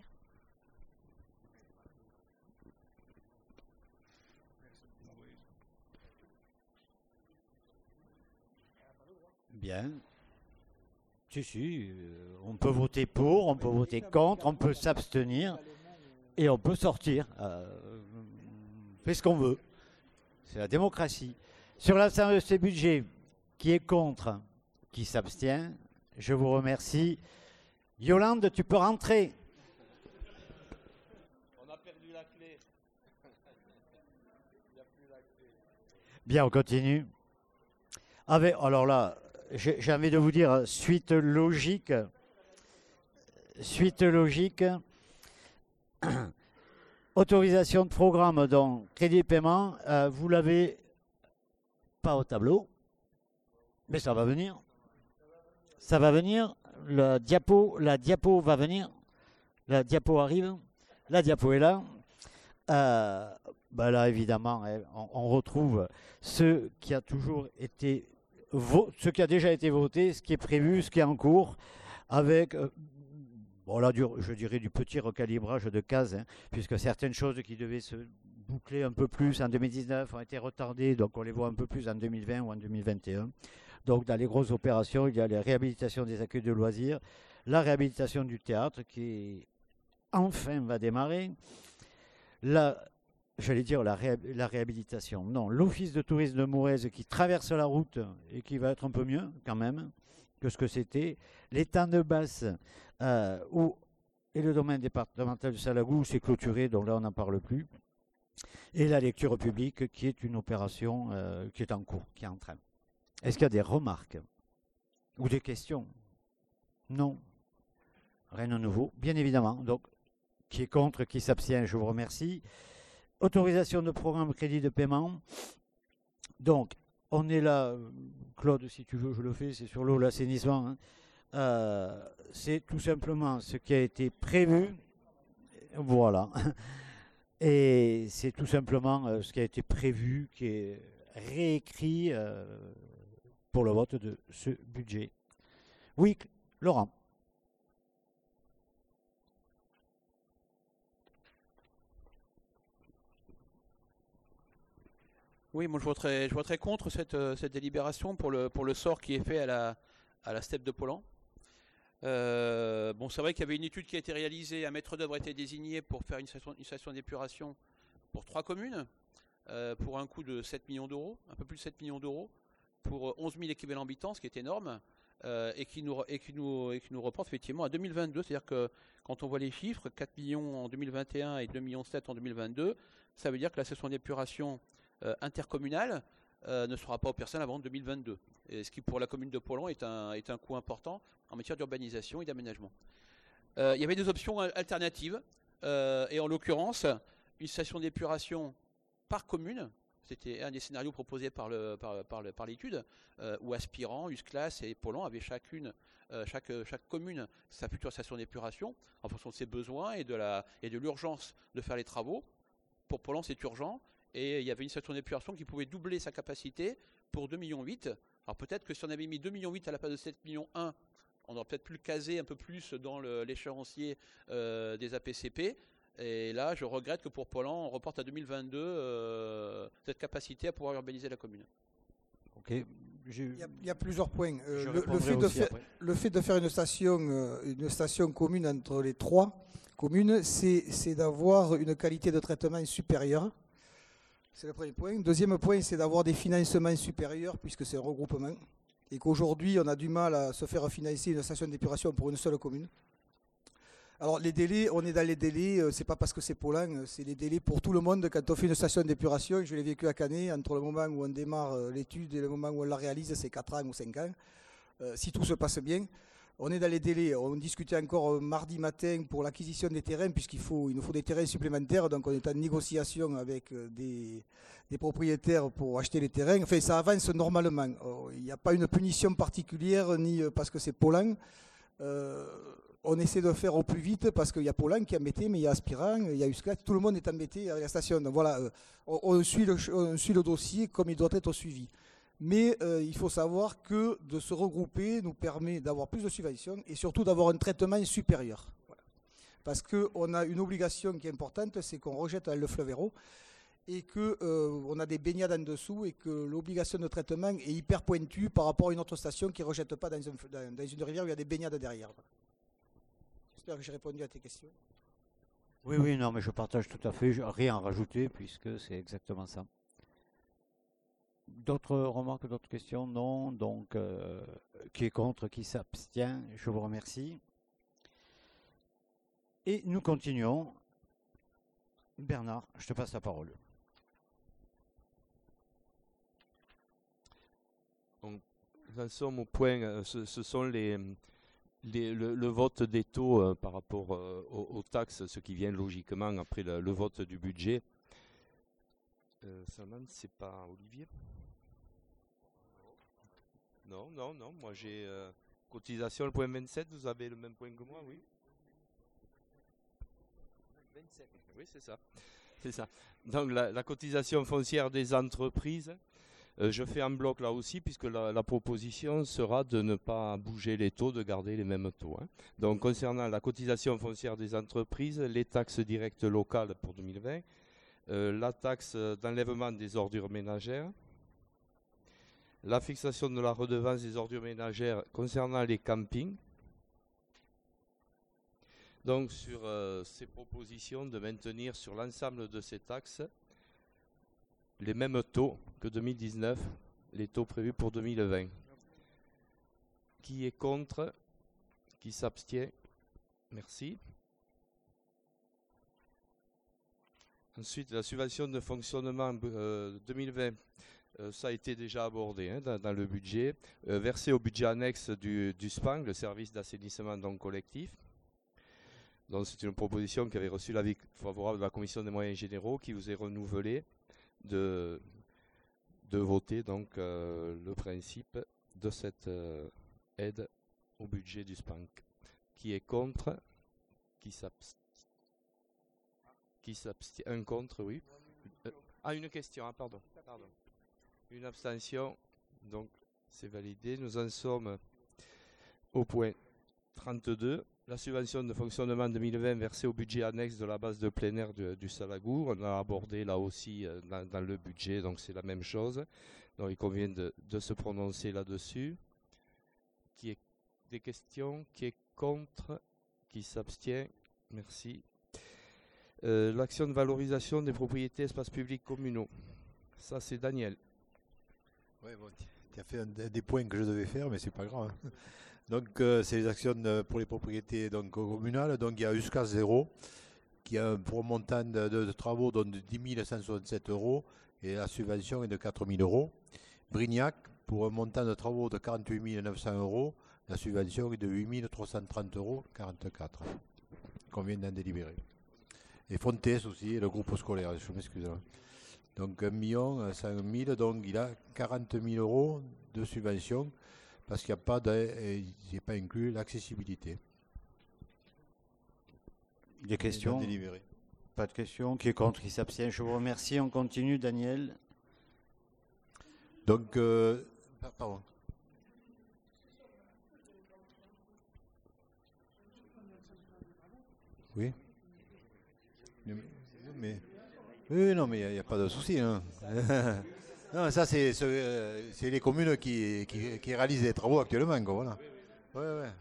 Bien. Si, si, euh, on peut voter pour, on peut voter contre, on peut s'abstenir et on peut sortir. Euh, on fait ce qu'on veut. C'est la démocratie. Sur l'ensemble de ces budgets, qui est contre, qui s'abstient, je vous remercie. Yolande, tu peux rentrer. On a perdu la clé. Il n'y a plus la clé. Bien, on continue. Avec, alors là, j'ai j'ai envie de vous dire, suite logique, suite logique, autorisation de programme, donc crédit de paiement, euh, vous l'avez pas au tableau, mais ça va venir. Ça va venir, la diapo, la diapo va venir, la diapo arrive, la diapo est là. Euh, ben là, évidemment, hein, on, on retrouve ce qui a toujours été vo- ce qui a déjà été voté, ce qui est prévu, ce qui est en cours, avec euh, bon là, du, je dirais du petit recalibrage de cases, hein, puisque certaines choses qui devaient se boucler un peu plus en deux mille dix-neuf ont été retardées, donc on les voit un peu plus en deux mille vingt ou en deux mille vingt et un. Donc dans les grosses opérations, il y a la réhabilitation des accueils de loisirs, la réhabilitation du théâtre qui enfin va démarrer, la, j'allais dire la, réha- la réhabilitation, non, l'office de tourisme de Mourez qui traverse la route et qui va être un peu mieux quand même que ce que c'était, l'étang de Basse euh, où, et le domaine départemental de Salagou, c'est clôturé, donc là on n'en parle plus, et la lecture publique qui est une opération euh, qui est en cours, qui est en train. Est-ce qu'il y a des remarques ou des questions? Non. Rien de nouveau, bien évidemment. Donc, qui est contre, qui s'abstient, je vous remercie. Autorisation de programme crédit de paiement. Donc, on est là, Claude, si tu veux, je le fais, c'est sur l'eau, l'assainissement. Hein. Euh, c'est tout simplement ce qui a été prévu. Voilà. Et c'est tout simplement euh, ce qui a été prévu, qui est réécrit euh, pour le vote de ce budget. Oui, Laurent. Oui, moi je voterai, je voterai contre cette, euh, cette délibération pour le, pour le sort qui est fait à la, à la steppe de Pollan. Euh, bon, c'est vrai qu'il y avait une étude qui a été réalisée, un maître d'œuvre a été désigné pour faire une station, une station d'épuration pour trois communes, euh, pour un coût de sept millions d'euros, un peu plus de sept millions d'euros, pour onze mille équivalents habitants, ce qui est énorme, euh, et, qui nous, et, qui nous, et qui nous reporte effectivement à deux mille vingt-deux, c'est-à-dire que quand on voit les chiffres, quatre millions en deux mille vingt et un et deux virgule sept millions en deux mille vingt-deux, ça veut dire que la station d'épuration euh, intercommunale euh, ne sera pas opérationnelle avant deux mille vingt-deux, et ce qui pour la commune de Pollan est un, est un coût important en matière d'urbanisation et d'aménagement. Euh, il y avait des options alternatives, euh, et en l'occurrence, une station d'épuration par commune, c'était un des scénarios proposés par le par, par, le, par l'étude, euh, où aspirants, USCLAS et Pôle et avaient chacune, euh, chaque, chaque commune sa future station d'épuration en fonction de ses besoins et de la et de l'urgence de faire les travaux. Pour Pôle c'est urgent, et il y avait une station d'épuration qui pouvait doubler sa capacité pour deux virgule huit millions. Alors peut-être que si on avait mis deux virgule huit millions à la place de sept virgule un millions, on aurait peut-être pu le caser un peu plus dans le, l'échéancier euh, des A P C P. Et là, je regrette que pour Pôle on reporte à deux mille vingt-deux euh, cette capacité à pouvoir urbaniser la commune. Ok. Je... Il, y a, il y a plusieurs points. Euh, le, le, fait de faire, le fait de faire une station, euh, une station commune entre les trois communes, c'est, c'est d'avoir une qualité de traitement supérieure. C'est le premier point. Deuxième point, c'est d'avoir des financements supérieurs, puisque c'est un regroupement. Et qu'aujourd'hui, on a du mal à se faire financer une station d'épuration pour une seule commune. Alors les délais, on est dans les délais, euh, c'est pas parce que c'est Pôle, c'est les délais pour tout le monde. Quand on fait une station d'épuration, je l'ai vécu à Canet, entre le moment où on démarre euh, l'étude et le moment où on la réalise, c'est quatre ans ou cinq ans. Euh, si tout se passe bien, on est dans les délais. On discutait encore euh, mardi matin pour l'acquisition des terrains, puisqu'il faut, il nous faut des terrains supplémentaires, donc on est en négociation avec euh, des, des propriétaires pour acheter les terrains. Enfin, ça avance normalement. Oh, il n'y a pas une punition particulière, ni euh, parce que c'est Pôle. Euh, On essaie de faire au plus vite parce qu'il y a Pôle qui est embêté, mais il y a Aspirant, il y a USCLAS, tout le monde est embêté avec la station. Donc voilà, euh, on, on, suit le, on suit le dossier comme il doit être suivi. Mais euh, il faut savoir que de se regrouper nous permet d'avoir plus de subventions et surtout d'avoir un traitement supérieur. Voilà. Parce qu'on a une obligation qui est importante, c'est qu'on rejette le fleuve Hérault et qu'on euh, a des baignades en dessous et que l'obligation de traitement est hyper pointue par rapport à une autre station qui ne rejette pas dans, un, dans, dans une rivière où il y a des baignades derrière. Voilà. J'espère que j'ai répondu à tes questions. Oui, oui, non, mais je partage tout à fait. Je, rien à rajouter puisque c'est exactement ça. D'autres remarques, d'autres questions? Non. Donc, euh, qui est contre, qui s'abstient? Je vous remercie. Et nous continuons. Bernard, je te passe la parole. Donc, nous en sommes au point, ce, ce sont les... Les, le, le vote des taux euh, par rapport euh, aux, aux taxes, ce qui vient logiquement après le, le vote du budget. Euh, Salman, c'est pas Olivier? Non, non, non. Moi j'ai euh, cotisation, le point vingt-sept. Vous avez le même point que moi, oui? vingt-sept. Oui, c'est ça. C'est ça. Donc la, la cotisation foncière des entreprises. Euh, je fais en bloc là aussi, puisque la, la proposition sera de ne pas bouger les taux, de garder les mêmes taux. Hein. Donc concernant la cotisation foncière des entreprises, les taxes directes locales pour deux mille vingt, euh, la taxe d'enlèvement des ordures ménagères, la fixation de la redevance des ordures ménagères concernant les campings. Donc sur euh, ces propositions de maintenir sur l'ensemble de ces taxes les mêmes taux que deux mille dix-neuf, les taux prévus pour deux mille vingt. Qui est contre? Qui s'abstient? Merci. Ensuite, la subvention de fonctionnement euh, deux mille vingt, euh, ça a été déjà abordé hein, dans, dans le budget, euh, versé au budget annexe du, du S P A N, le service d'assainissement non collectif. Donc c'est une proposition qui avait reçu l'avis favorable de la Commission des moyens généraux, qui vous est renouvelée. De, de voter donc euh, le principe de cette euh, aide au budget du S P A N C. Qui est contre? Qui s'abstient? Qui s'abstient? Un contre, oui. Euh, ah, une question, ah, pardon. pardon. Une abstention, donc c'est validé. Nous en sommes au point trente-deux. La subvention de fonctionnement deux mille vingt versée au budget annexe de la base de plein air du, du Salagou. On a abordé là aussi euh, dans, dans le budget, donc c'est la même chose. Donc il convient de, de se prononcer là-dessus. Qui est des questions? Qui est contre? Qui s'abstient? Merci. Euh, L'action de valorisation des propriétés espaces publics communaux. Ça c'est Daniel. Oui, bon, tu as fait un, un des points que je devais faire, mais c'est pas grave. Hein. Donc, euh, c'est les actions de, pour les propriétés donc, communales. Donc, il y a USCAS zéro, qui a un, pour un montant de, de, de travaux donc, de dix mille cent soixante-sept euros et la subvention est de quatre mille euros. Brignac, pour un montant de travaux de quarante-huit mille neuf cents euros, la subvention est de huit mille trois cent trente euros quarante-quatre, qu'on vient d'en délibérer. Et Fontes aussi, et le groupe scolaire, je m'excuse. Donc un million cent mille, donc il a quarante mille euros de subvention parce qu'il n'y a pas de, il n'est pas inclus l'accessibilité. Des questions? Pas de questions. Qui est contre? Qui s'abstient? Je vous remercie. On continue, Daniel. Donc, euh, pardon. Oui. Mais, oui, non, mais il n'y a, a pas de souci. Hein. Non, ça, c'est euh, les communes qui, qui, qui réalisent les travaux actuellement. Quoi, voilà. Ouais, ouais.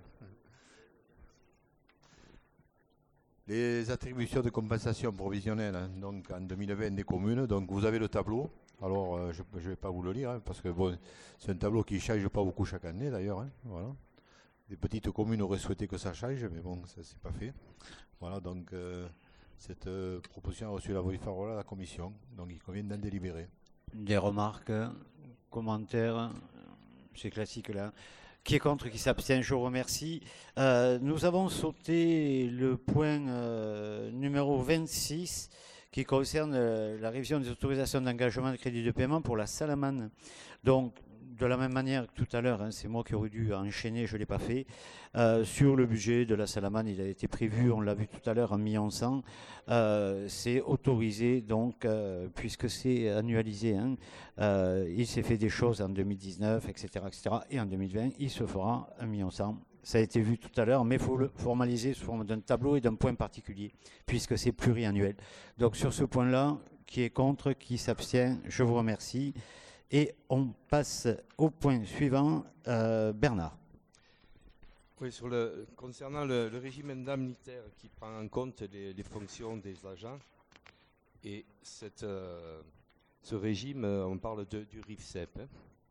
Les attributions de compensation provisionnelle, hein, donc en deux mille vingt des communes, donc vous avez le tableau. Alors, euh, je ne vais pas vous le lire, hein, parce que bon, c'est un tableau qui ne change pas beaucoup chaque année d'ailleurs. Hein, voilà. Les petites communes auraient souhaité que ça change, mais bon, ça c'est pas fait. Voilà, donc euh, cette euh, proposition a reçu la voix favorable à la commission, donc il convient d'en délibérer. Des remarques, commentaires, c'est classique là. Qui est contre, qui s'abstient, je vous remercie. Euh, nous avons sauté le point euh, numéro vingt-six qui concerne euh, la révision des autorisations d'engagement de crédit de paiement pour la Salamane. Donc, de la même manière que tout à l'heure, hein, c'est moi qui aurais dû enchaîner, je ne l'ai pas fait. Euh, sur le budget de la Salamane, il a été prévu, on l'a vu tout à l'heure, en million cent. Euh, c'est autorisé, donc, euh, puisque c'est annualisé. Hein, euh, il s'est fait des choses en deux mille dix-neuf, et cetera, et cetera. Et en deux mille vingt, il se fera un million cent. Ça a été vu tout à l'heure, mais il faut le formaliser sous forme d'un tableau et d'un point particulier, puisque c'est pluriannuel. Donc, sur ce point-là, qui est contre, qui s'abstient, je vous remercie. Et on passe au point suivant, euh, Bernard. Oui, sur le, concernant le, le régime indemnitaire qui prend en compte les, les fonctions des agents, et cette, euh, ce régime, on parle de, du R I F S E P. Hein.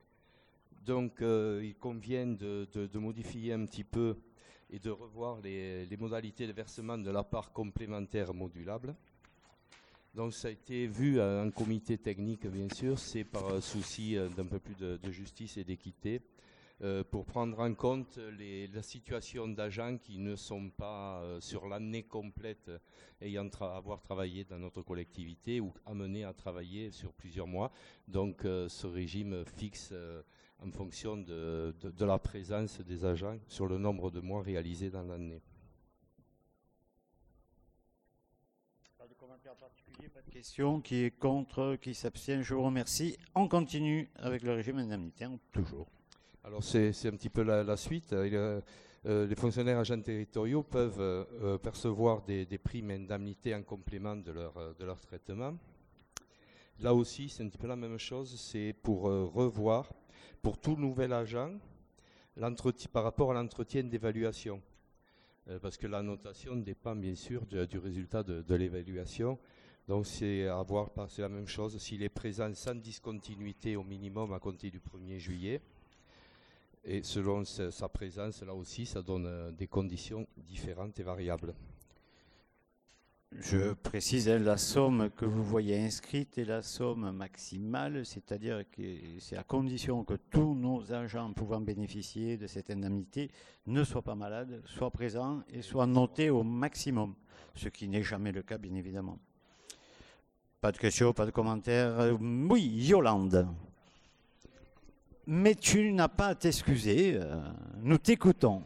Donc euh, il convient de, de, de modifier un petit peu et de revoir les, les modalités de versement de la part complémentaire modulable. Donc ça a été vu en comité technique, bien sûr, c'est par souci d'un peu plus de, de justice et d'équité, euh, pour prendre en compte les, la situation d'agents qui ne sont pas euh, sur l'année complète ayant tra avoir travaillé dans notre collectivité ou amenés à travailler sur plusieurs mois. Donc euh, ce régime fixe euh, en fonction de, de, de la présence des agents sur le nombre de mois réalisés dans l'année. Pas de question. Qui est contre, qui s'abstient, je vous remercie. On continue avec le régime indemnitaire, toujours. Alors c'est un petit peu la, la suite. Il, euh, les fonctionnaires agents territoriaux peuvent euh, percevoir des, des primes indemnités en complément de leur, de leur traitement. Là aussi, c'est un petit peu la même chose. C'est pour euh, revoir, pour tout nouvel agent, par rapport à l'entretien d'évaluation. Euh, parce que la notation dépend bien sûr de, du résultat de, de l'évaluation. Donc c'est à voir, c'est la même chose, s'il est présent sans discontinuité au minimum à compter du premier juillet. Et selon sa, sa présence, là aussi, ça donne euh, des conditions différentes et variables. Je précise, hein, la somme que vous voyez inscrite est la somme maximale, c'est-à-dire que c'est à condition que tous nos agents pouvant bénéficier de cette indemnité ne soient pas malades, soient présents et soient notés au maximum, ce qui n'est jamais le cas, bien évidemment. Pas de questions, pas de commentaires. Oui, Yolande. Mais tu n'as pas à t'excuser, euh, nous t'écoutons.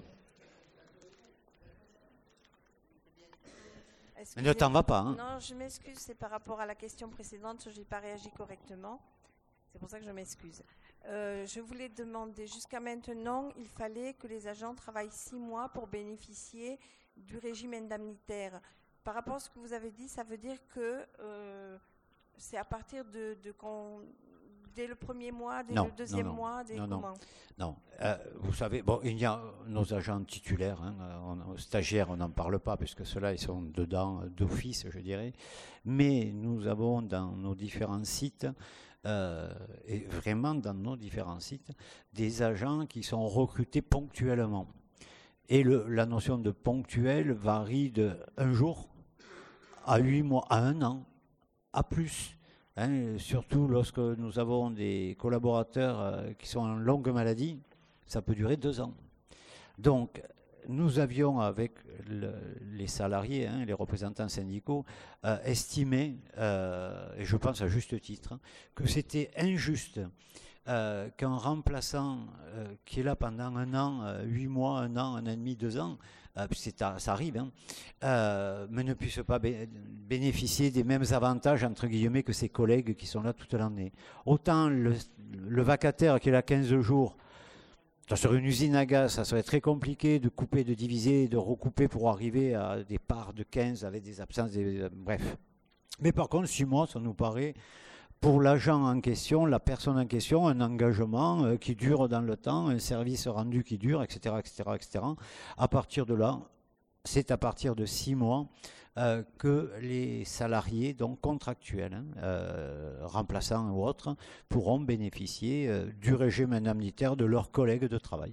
Mais ne t'en va pas. Hein. Non, je m'excuse, c'est par rapport à la question précédente, je n'ai pas réagi correctement. C'est pour ça que je m'excuse. Euh, je voulais demander, jusqu'à maintenant, il fallait que les agents travaillent six mois pour bénéficier du régime indemnitaire. Par rapport à ce que vous avez dit, ça veut dire que euh, c'est à partir de, de quand, dès le premier mois, dès non, le deuxième non, non, mois, dès non, comment? Non, non. Euh, vous savez, bon, il y a nos agents titulaires, hein, on, stagiaires, on n'en parle pas, puisque ceux-là, ils sont dedans d'office, je dirais. Mais nous avons dans nos différents sites, euh, et vraiment dans nos différents sites, des agents qui sont recrutés ponctuellement. Et le, la notion de ponctuel varie de un jour à huit mois, à un an, à plus. Hein, surtout lorsque nous avons des collaborateurs euh, qui sont en longue maladie, ça peut durer deux ans. Donc, nous avions, avec le, les salariés, hein, les représentants syndicaux, euh, estimé, euh, et je pense à juste titre, hein, que c'était injuste euh, qu'un remplaçant euh, qui est là pendant un an, euh, huit mois, un an, un an et demi, deux ans, euh, c'est à- ça arrive, hein, euh, mais ne puisse pas bé- bénéficier des mêmes avantages, entre guillemets, que ses collègues qui sont là toute l'année. Autant le, le vacataire qui est là quinze jours, sur une usine à gaz, ça serait très compliqué de couper, de diviser, de recouper pour arriver à des parts de quinze avec des absences, des, euh, bref. Mais par contre, six mois, ça nous paraît, pour l'agent en question, la personne en question, un engagement euh, qui dure dans le temps, un service rendu qui dure, et cetera, et cetera, et cetera. À partir de là, c'est à partir de six mois euh, que les salariés, donc contractuels, hein, euh, remplaçants ou autres, pourront bénéficier euh, du régime indemnitaire de leurs collègues de travail.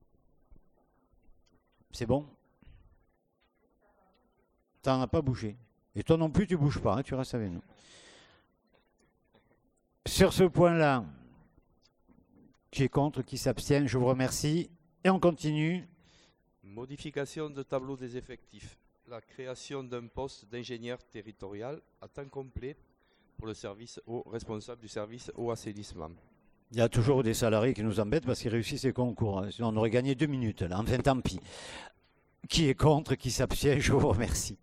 C'est bon? Ça n'a pas bougé. Et toi non plus, tu ne bouges pas, hein, tu restes avec nous. Sur ce point-là, qui est contre, qui s'abstient, je vous remercie. Et on continue. Modification de tableau des effectifs. La création d'un poste d'ingénieur territorial à temps complet pour le service au responsable du service au assainissement. Il y a toujours des salariés qui nous embêtent parce qu'ils réussissent les concours, hein. Sinon on aurait gagné deux minutes là. Enfin, tant pis. Qui est contre, qui s'abstient, je vous remercie.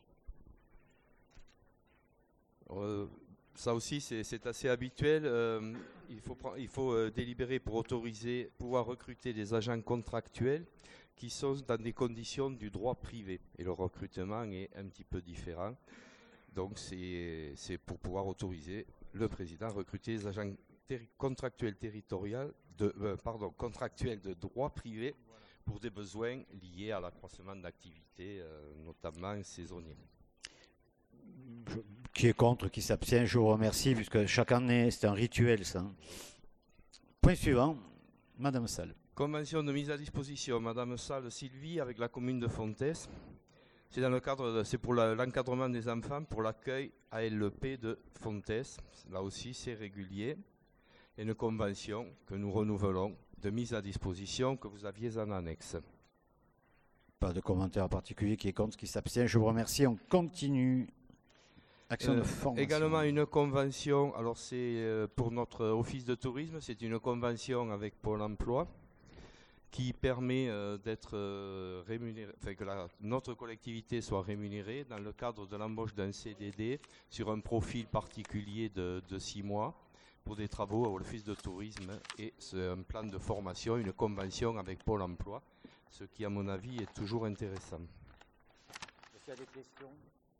Euh, ça aussi, c'est c'est assez habituel. Euh, il faut, pre- il faut euh, délibérer pour autoriser, pouvoir recruter des agents contractuels qui sont dans des conditions du droit privé. Et le recrutement est un petit peu différent. Donc, c'est c'est pour pouvoir autoriser le président à recruter des agents terri- contractuels territoriaux, de, euh, pardon, contractuels de droit privé pour des besoins liés à l'accroissement d'activité, euh, notamment saisonniers. Je- Qui est contre, qui s'abstient, je vous remercie, puisque chaque année, c'est un rituel, ça. Point suivant, Madame Salle. Convention de mise à disposition, Madame Salle Sylvie, avec la commune de Fontès. C'est dans le cadre, de- c'est pour la- l'encadrement des enfants, pour l'accueil A L P de Fontès. Là aussi, c'est régulier. Et une convention que nous renouvelons de mise à disposition que vous aviez en annexe. Pas de commentaire particulier, qui est contre, qui s'abstient, je vous remercie. On continue. Action de Euh, formation. également une convention, alors c'est euh, pour notre office de tourisme, c'est une convention avec Pôle emploi qui permet euh, d'être euh, rémunéré, enfin que la- notre collectivité soit rémunérée dans le cadre de l'embauche d'un C D D sur un profil particulier de, de six mois pour des travaux à l'office de tourisme, et c'est un plan de formation, une convention avec Pôle emploi, ce qui à mon avis est toujours intéressant. Est-ce qu'il y a des questions?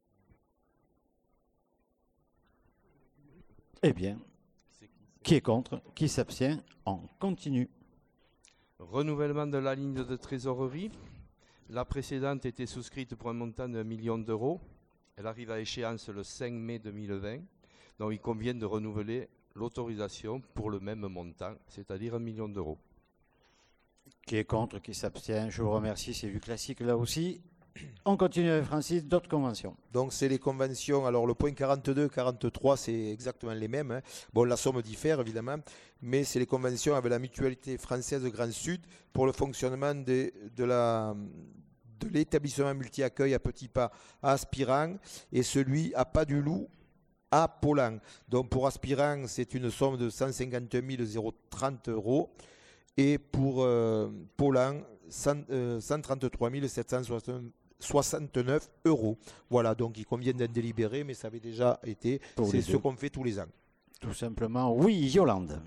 Eh bien, qui est contre, qui s'abstient, on continue. Renouvellement de la ligne de trésorerie. La précédente était souscrite pour un montant de un million d'euros. Elle arrive à échéance le cinq mai deux mille vingt. Donc il convient de renouveler l'autorisation pour le même montant, c'est-à-dire un million d'euros. Qui est contre, qui s'abstient, je vous remercie, c'est du classique là aussi. On continue avec Francis, d'autres conventions. Donc c'est les conventions, alors le point quarante-deux, quarante-trois, c'est exactement les mêmes, hein. Bon, la somme diffère évidemment, mais c'est les conventions avec la mutualité française Grand Sud pour le fonctionnement de, de la de l'établissement multi-accueil à Petit Pas à Aspirant et celui à Pas du Loup à Paulan. Donc pour Aspirant, c'est une somme de cent cinquante mille trente euros et pour euh, Paulan, cent, euh, cent trente-trois mille sept cent soixante-neuf euros. Voilà, donc il convient d'en délibérer, mais ça avait déjà été. Pour C'est les ce deux. qu'on fait tous les ans. Tout simplement, oui, Yolande.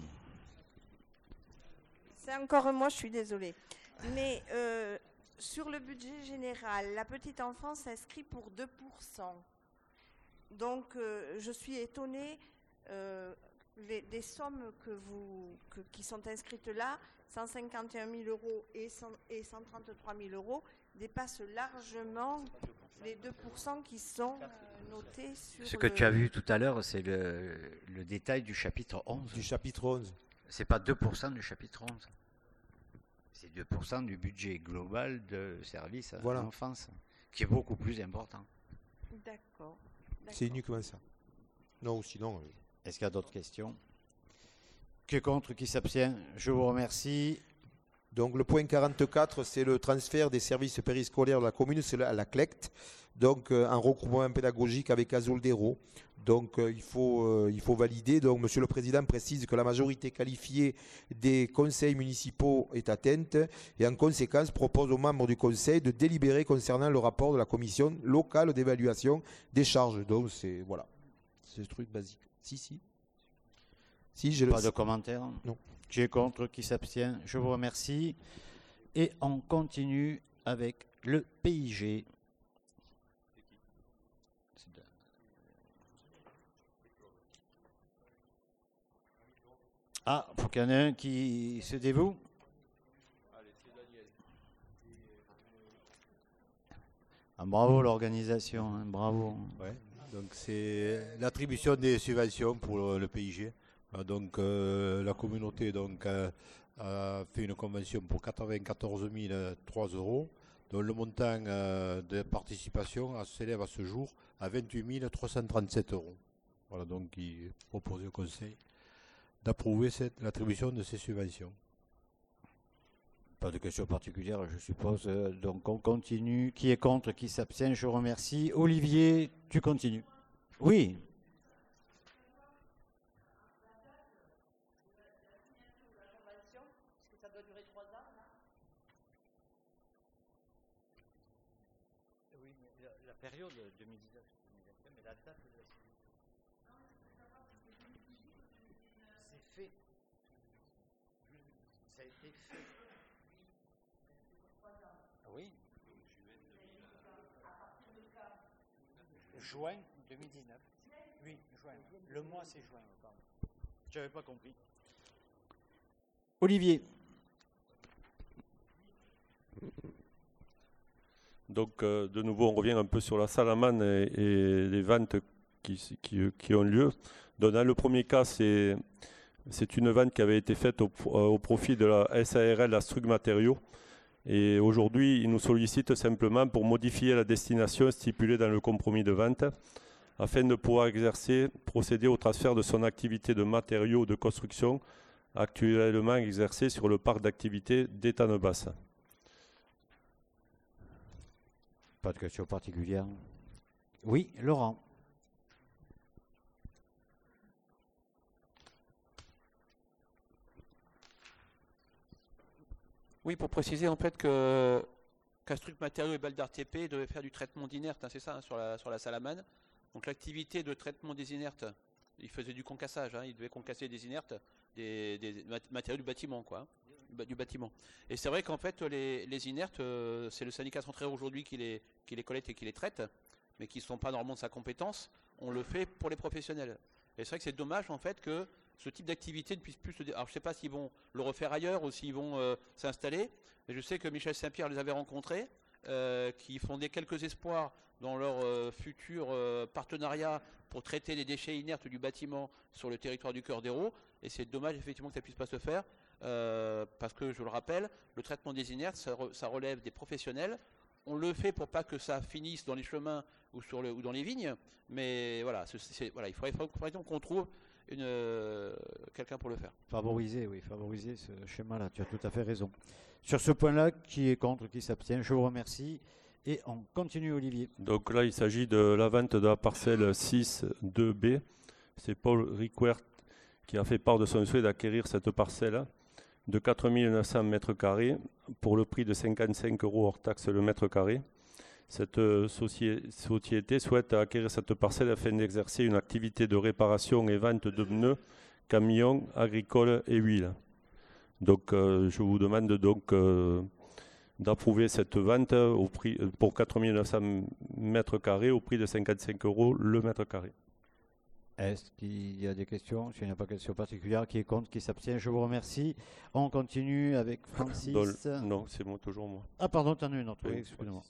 C'est encore moi, je suis désolée. Mais euh, sur le budget général, la petite enfance s'inscrit pour deux pour cent. Donc, euh, je suis étonnée euh, les, des sommes que vous, que- qui sont inscrites là, cent cinquante et un mille euros et, cent et cent trente-trois mille euros, dépassent largement les deux pour cent qui sont euh, notés sur Ce que le- tu as vu tout à l'heure, c'est le, le détail du chapitre onze. Du chapitre onze. C'est pas deux pour cent du chapitre onze. C'est deux pour cent du budget global de service à Voilà. l'enfance, qui est beaucoup plus important. D'accord. C'est uniquement ça. Non, sinon. euh, Est-ce qu'il y a d'autres questions? Qui est contre, qui s'abstient? Je vous remercie. Donc le point quarante-quatre, c'est le transfert des services périscolaires de la commune, c'est à la C L E C T, donc euh, en regroupement pédagogique avec Azoldero. Donc euh, il, faut, euh, il faut valider. Donc Monsieur le Président précise que la majorité qualifiée des conseils municipaux est atteinte et en conséquence propose aux membres du conseil de délibérer concernant le rapport de la commission locale d'évaluation des charges. Donc c'est voilà, c'est ce truc basique. Si, si. Si, je Pas le... de commentaires? Non. Qui est contre? Qui s'abstient? Je vous remercie. Et on continue avec le P I G. Ah, il faut qu'il y en ait un qui se dévoue. Ah, bravo l'organisation, hein, bravo. Ouais, donc c'est l'attribution des subventions pour le, le P I G. Euh, Donc euh, la communauté donc, euh, a fait une convention pour quatre-vingt-quatorze mille trois euros. Donc le montant euh, de participation euh, s'élève à ce jour à vingt-huit mille trois cent trente-sept euros. Voilà, donc il propose au Conseil d'approuver cette- l'attribution de ces subventions. Pas de questions particulières, je suppose. Euh, Donc on continue. Qui est contre? Qui s'abstient? Je vous remercie. Olivier, tu continues. Oui. Oui, mais la, la période deux mille dix-neuf deux mille vingt et un, mais la date de la signature. C'est fait. Ça a été fait. Ah oui. Juin deux mille dix-neuf. Oui, juin. Le mois c'est juin, pardon. Je n'avais pas compris. Olivier. Donc, euh, de nouveau, on revient un peu sur la Salamane et, et les ventes qui, qui, qui ont lieu. Donc, dans le premier cas, c'est, c'est une vente qui avait été faite au, au profit de la S A R L, la Strug Matériaux. Et aujourd'hui, ils nous sollicitent simplement pour modifier la destination stipulée dans le compromis de vente afin de pouvoir exercer, procéder au transfert de son activité de matériaux de construction actuellement exercée sur le parc d'activité d'Étanne-Basse. Pas de questions particulières. Oui, Laurent. Oui, pour préciser en fait que Castruc Matériaux et Baldar T P devaient faire du traitement d'inertes, hein, c'est ça, hein, sur, la, sur la Salamane. Donc l'activité de traitement des inertes, ils faisaient du concassage, hein, ils devaient concasser des inertes, des, des mat- matériaux du bâtiment, quoi, hein, du, ba- du bâtiment. Et c'est vrai qu'en fait les, les inertes, euh, c'est le syndicat central aujourd'hui qui les, qui les collecte et qui les traite, mais qui ne sont pas normalement de sa compétence. On le fait pour les professionnels. Et c'est vrai que c'est dommage en fait que ce type d'activité ne puisse plus se... dé- Alors je ne sais pas s'ils vont le refaire ailleurs ou s'ils vont euh, s'installer, mais je sais que Michel Saint-Pierre les avait rencontrés, euh, qui fondaient quelques espoirs dans leur euh, futur euh, partenariat pour traiter les déchets inertes du bâtiment sur le territoire du Cœur d'Hérault. Et c'est dommage effectivement que ça ne puisse pas se faire, euh, parce que je le rappelle, le traitement des inertes, ça, re- ça relève des professionnels. On le fait pour pas que ça finisse dans les chemins ou, sur le, ou dans les vignes, mais voilà, c'est- c'est- voilà il faudrait, faudrait donc qu'on trouve une, euh, quelqu'un pour le faire. Favoriser, oui, favoriser ce schéma-là, tu as tout à fait raison. Sur ce point-là, qui est contre, qui s'abstient, je vous remercie. Et on continue, Olivier. Donc là, il s'agit de la vente de la parcelle six deux B. C'est Paul Riquert qui a fait part de son souhait d'acquérir cette parcelle de quatre mille neuf cents mètres carrés pour le prix de cinquante-cinq euros hors taxe le mètre carré. Cette euh, socie- société souhaite acquérir cette parcelle afin d'exercer une activité de réparation et vente de pneus, camions, agricoles et huiles. Donc euh, je vous demande donc euh, d'approuver cette vente au prix, pour quatre mille neuf cents mètres carrés au prix de cinquante-cinq euros le mètre carré. Est-ce qu'il y a des questions? S'il n'y a pas de questions particulières, qui est contre, qui s'abstient, je vous remercie. On continue avec Francis. Donc, non, c'est moi, toujours moi. Ah pardon, tu en as une autre, oui, Oui. excusez-moi.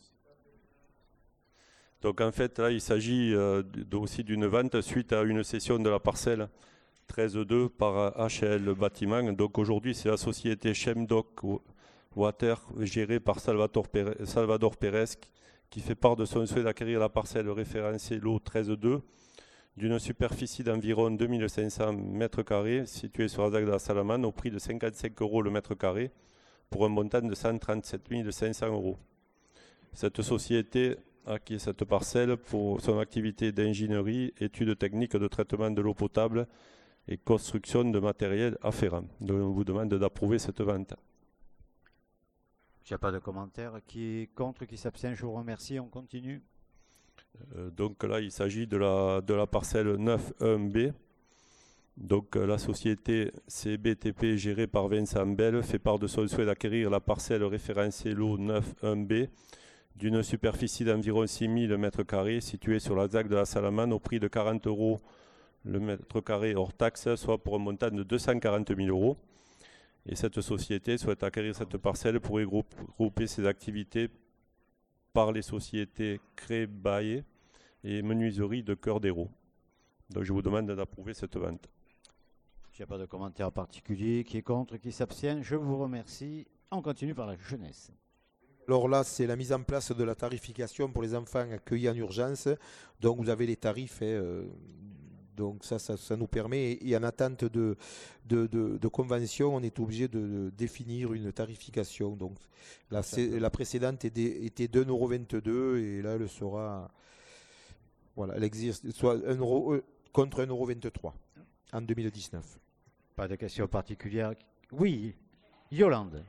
Donc en fait, là, il s'agit euh, d- aussi d'une vente suite à une cession de la parcelle treize deux par H L Bâtiment. Donc aujourd'hui, c'est la société Chemdoc Water gérée par Salvatore Pérez, Salvador Pérez qui fait part de son souhait d'acquérir la parcelle référencée lot treize deux d'une superficie d'environ deux mille cinq cents mètres carrés située sur la ZAC de la Salamane au prix de cinquante-cinq euros le mètre carré pour un montant de cent trente-sept mille cinq cents euros. Cette société a acquis cette parcelle pour son activité d'ingénierie, études techniques de traitement de l'eau potable et construction de matériel afférent. Donc on vous demande d'approuver cette vente. Il n'y a pas de commentaire. Qui est contre, qui s'abstient, je vous remercie. On continue. Euh, donc là, il s'agit de la, de la parcelle neuf un B. Donc euh, la société C B T P gérée par Vincent Bell fait part de son souhait d'acquérir la parcelle référencée lot neuf un B d'une superficie d'environ six mille mètres carrés située sur la ZAC de la Salamane au prix de quarante euros le mètre carré hors taxe, soit pour un montant de deux cent quarante mille euros. Et cette société souhaite acquérir cette parcelle pour y regrouper ses activités par les sociétés Cré-Baillet et Menuiserie de Cœur d'Hérault. Donc je vous demande d'approuver cette vente. Il n'y a pas de commentaire particulier. Qui est contre, qui s'abstient, je vous remercie. On continue par la jeunesse. Alors là, c'est la mise en place de la tarification pour les enfants accueillis en urgence. Donc vous avez les tarifs. Hein, euh, donc ça, ça, ça nous permet, et en attente de, de, de, de convention, on est obligé de, de définir une tarification. Donc la, la précédente était, était deux euros vingt-deux et là, elle sera, voilà, elle existe soit un euro, euh, contre un euro vingt-trois en deux mille dix-neuf. Pas de questions particulières. Oui, Yolande.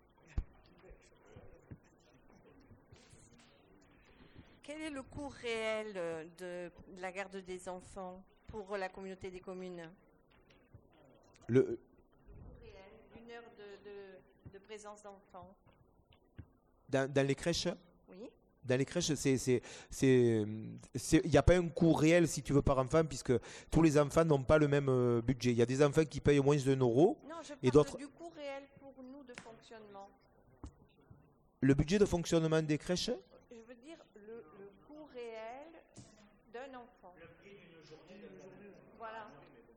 Quel est le coût réel de, de la garde des enfants pour la communauté des communes? Le Une heure de, de, de présence d'enfants. Dans, dans les crèches? Oui. Dans les crèches, c'est, c'est, c'est, c'est, il n'y a pas un coût réel, si tu veux, par enfant, puisque tous les enfants n'ont pas le même euh, budget. Il y a des enfants qui payent moins d'un euro. Non, je et parle d'autres. Du coût réel pour nous de fonctionnement. Le budget de fonctionnement des crèches? Je veux dire le, le coût réel d'un enfant. Le prix d'une journée de Voilà.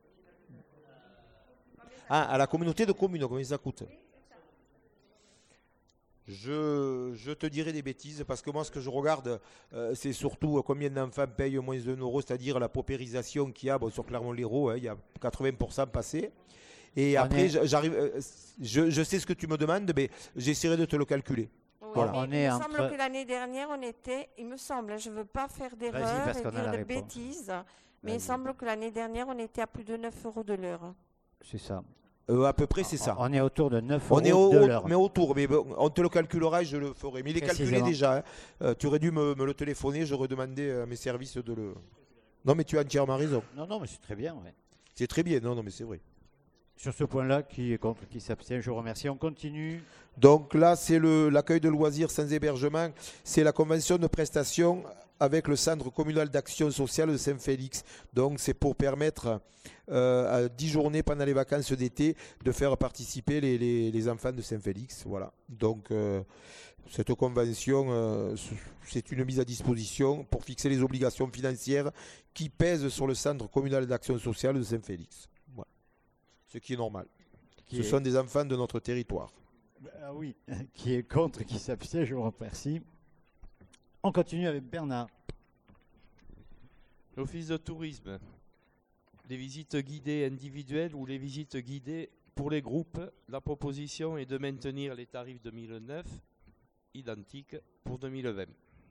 Ah, à la communauté de communes, combien ça coûte? Je, je te dirai des bêtises parce que moi ce que je regarde euh, c'est surtout combien d'enfants payent moins d'un euro, c'est-à-dire la paupérisation qu'il y a bon, sur Clermont-Lérault, hein, il y a quatre-vingts pour cent passé. Et on après est... j'arrive, euh, je, je sais ce que tu me demandes, mais j'essaierai de te le calculer. Oui, voilà. On il est me entre... semble que l'année dernière on était, il me semble, je ne veux pas faire d'erreur et dire de bêtises, mais il semble que l'année dernière on était à plus de neuf euros de l'heure. C'est ça. Euh, à peu près, c'est ça. On est autour de neuf on euros est au, de l'heure. Mais autour, mais bon, on te le calculera et je le ferai. Mais il est calculé déjà. Hein. Euh, tu aurais dû me, me le téléphoner, j'aurais demandé à mes services de le... Non, mais tu as entièrement raison. Non, non, mais c'est très bien. Ouais. C'est très bien, non, non, mais c'est vrai. Sur ce point-là, qui est contre, qui s'abstient, je vous remercie. On continue. Donc là, c'est l'accueil de loisirs sans hébergement. C'est la convention de prestation avec le Centre communal d'action sociale de Saint-Félix. Donc c'est pour permettre euh, à dix journées pendant les vacances d'été de faire participer les, les, les enfants de Saint-Félix. Voilà. Donc euh, cette convention, euh, c'est une mise à disposition pour fixer les obligations financières qui pèsent sur le Centre communal d'action sociale de Saint-Félix. Voilà. Ce qui est normal. Qui Ce est... sont des enfants de notre territoire. Ah oui, qui est contre, qui s'abstient, je vous remercie. On continue avec Bernard. L'Office de tourisme, les visites guidées individuelles ou les visites guidées pour les groupes, la proposition est de maintenir les tarifs deux mille neuf identiques pour deux mille vingt.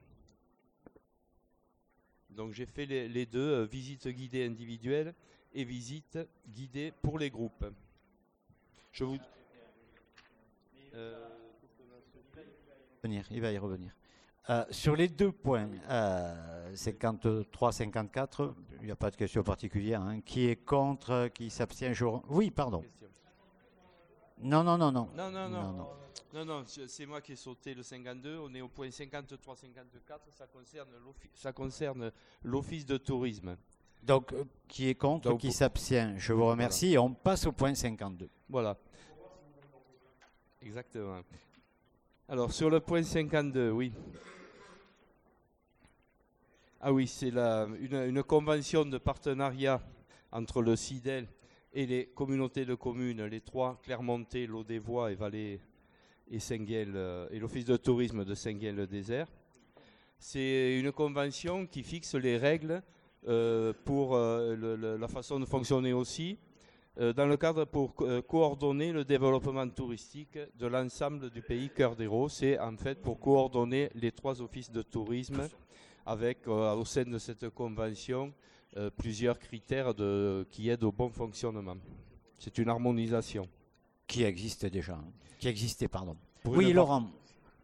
Donc j'ai fait les, les deux, euh, visites guidées individuelles et visites guidées pour les groupes. Je vous... Euh... Il va y revenir. Euh, sur les deux points, euh, cinquante-trois cinquante-quatre, il n'y a pas de question particulière. Hein. Qui est contre, qui s'abstient jour... Oui, pardon. Non, non, non, non. Non, non, non. non, non. non, non c'est moi qui ai sauté le cinquante-deux. On est au point cinquante-trois cinquante-quatre. Ça concerne ça concerne l'Office de tourisme. Donc, euh, qui est contre, Donc, qui s'abstient. Je vous remercie. Voilà. Et on passe au point cinquante-deux. Voilà. Exactement. Alors, sur le point cinquante-deux, oui. Ah oui, c'est une, une convention de partenariat entre le C I D E L et les communautés de communes, les trois, Clermontais, Lot-des-Voies et Valais et Saint-Guel, euh, et l'Office de tourisme de Saint-Guel-le-Désert. C'est une convention qui fixe les règles euh, pour euh, le, le, la façon de fonctionner aussi, euh, dans le cadre pour euh, coordonner le développement touristique de l'ensemble du pays Cœur d'Hérault. C'est en fait pour coordonner les trois offices de tourisme avec euh, au sein de cette convention euh, plusieurs critères de, qui aident au bon fonctionnement. C'est une harmonisation. Qui existe déjà, hein. Qui existait, pardon. Pour Oui, une Laurent. part-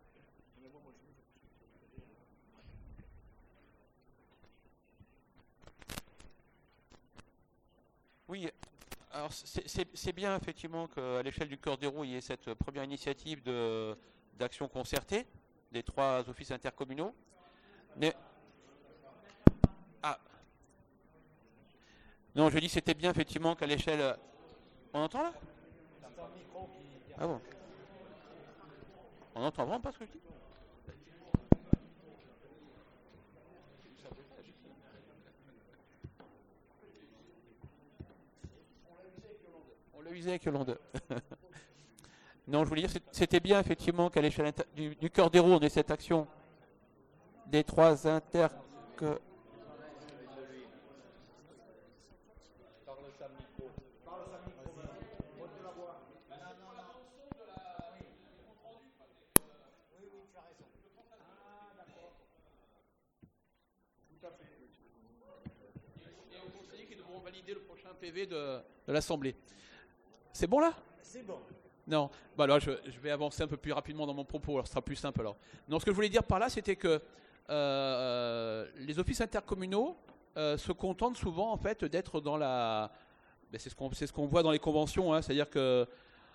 Oui, alors c'est- c'est c'est bien effectivement qu'à l'échelle du Cœur d'Hérault, il y ait cette première initiative de- d'action concertée des trois offices intercommunaux. Mais... Ah. Non, je dis que c'était bien effectivement qu'à l'échelle... On entend là? Ah bon? On n'entend vraiment pas ce que je dis? On l'a usé avec Yolande. Non, je voulais dire, c'est- c'était bien effectivement qu'à l'échelle inter- du, du Cœur d'Hérault, on ait cette action des trois inter... que- qui devront valider le prochain P V de, de l'Assemblée. C'est bon là? C'est bon. Non, bah alors je, je vais avancer un peu plus rapidement dans mon propos, alors ce sera plus simple alors. Non, ce que je voulais dire par là, c'était que euh, les offices intercommunaux euh, se contentent souvent en fait d'être dans la... Ben, c'est ce qu'on c'est ce qu'on voit dans les conventions, hein, c'est-à-dire que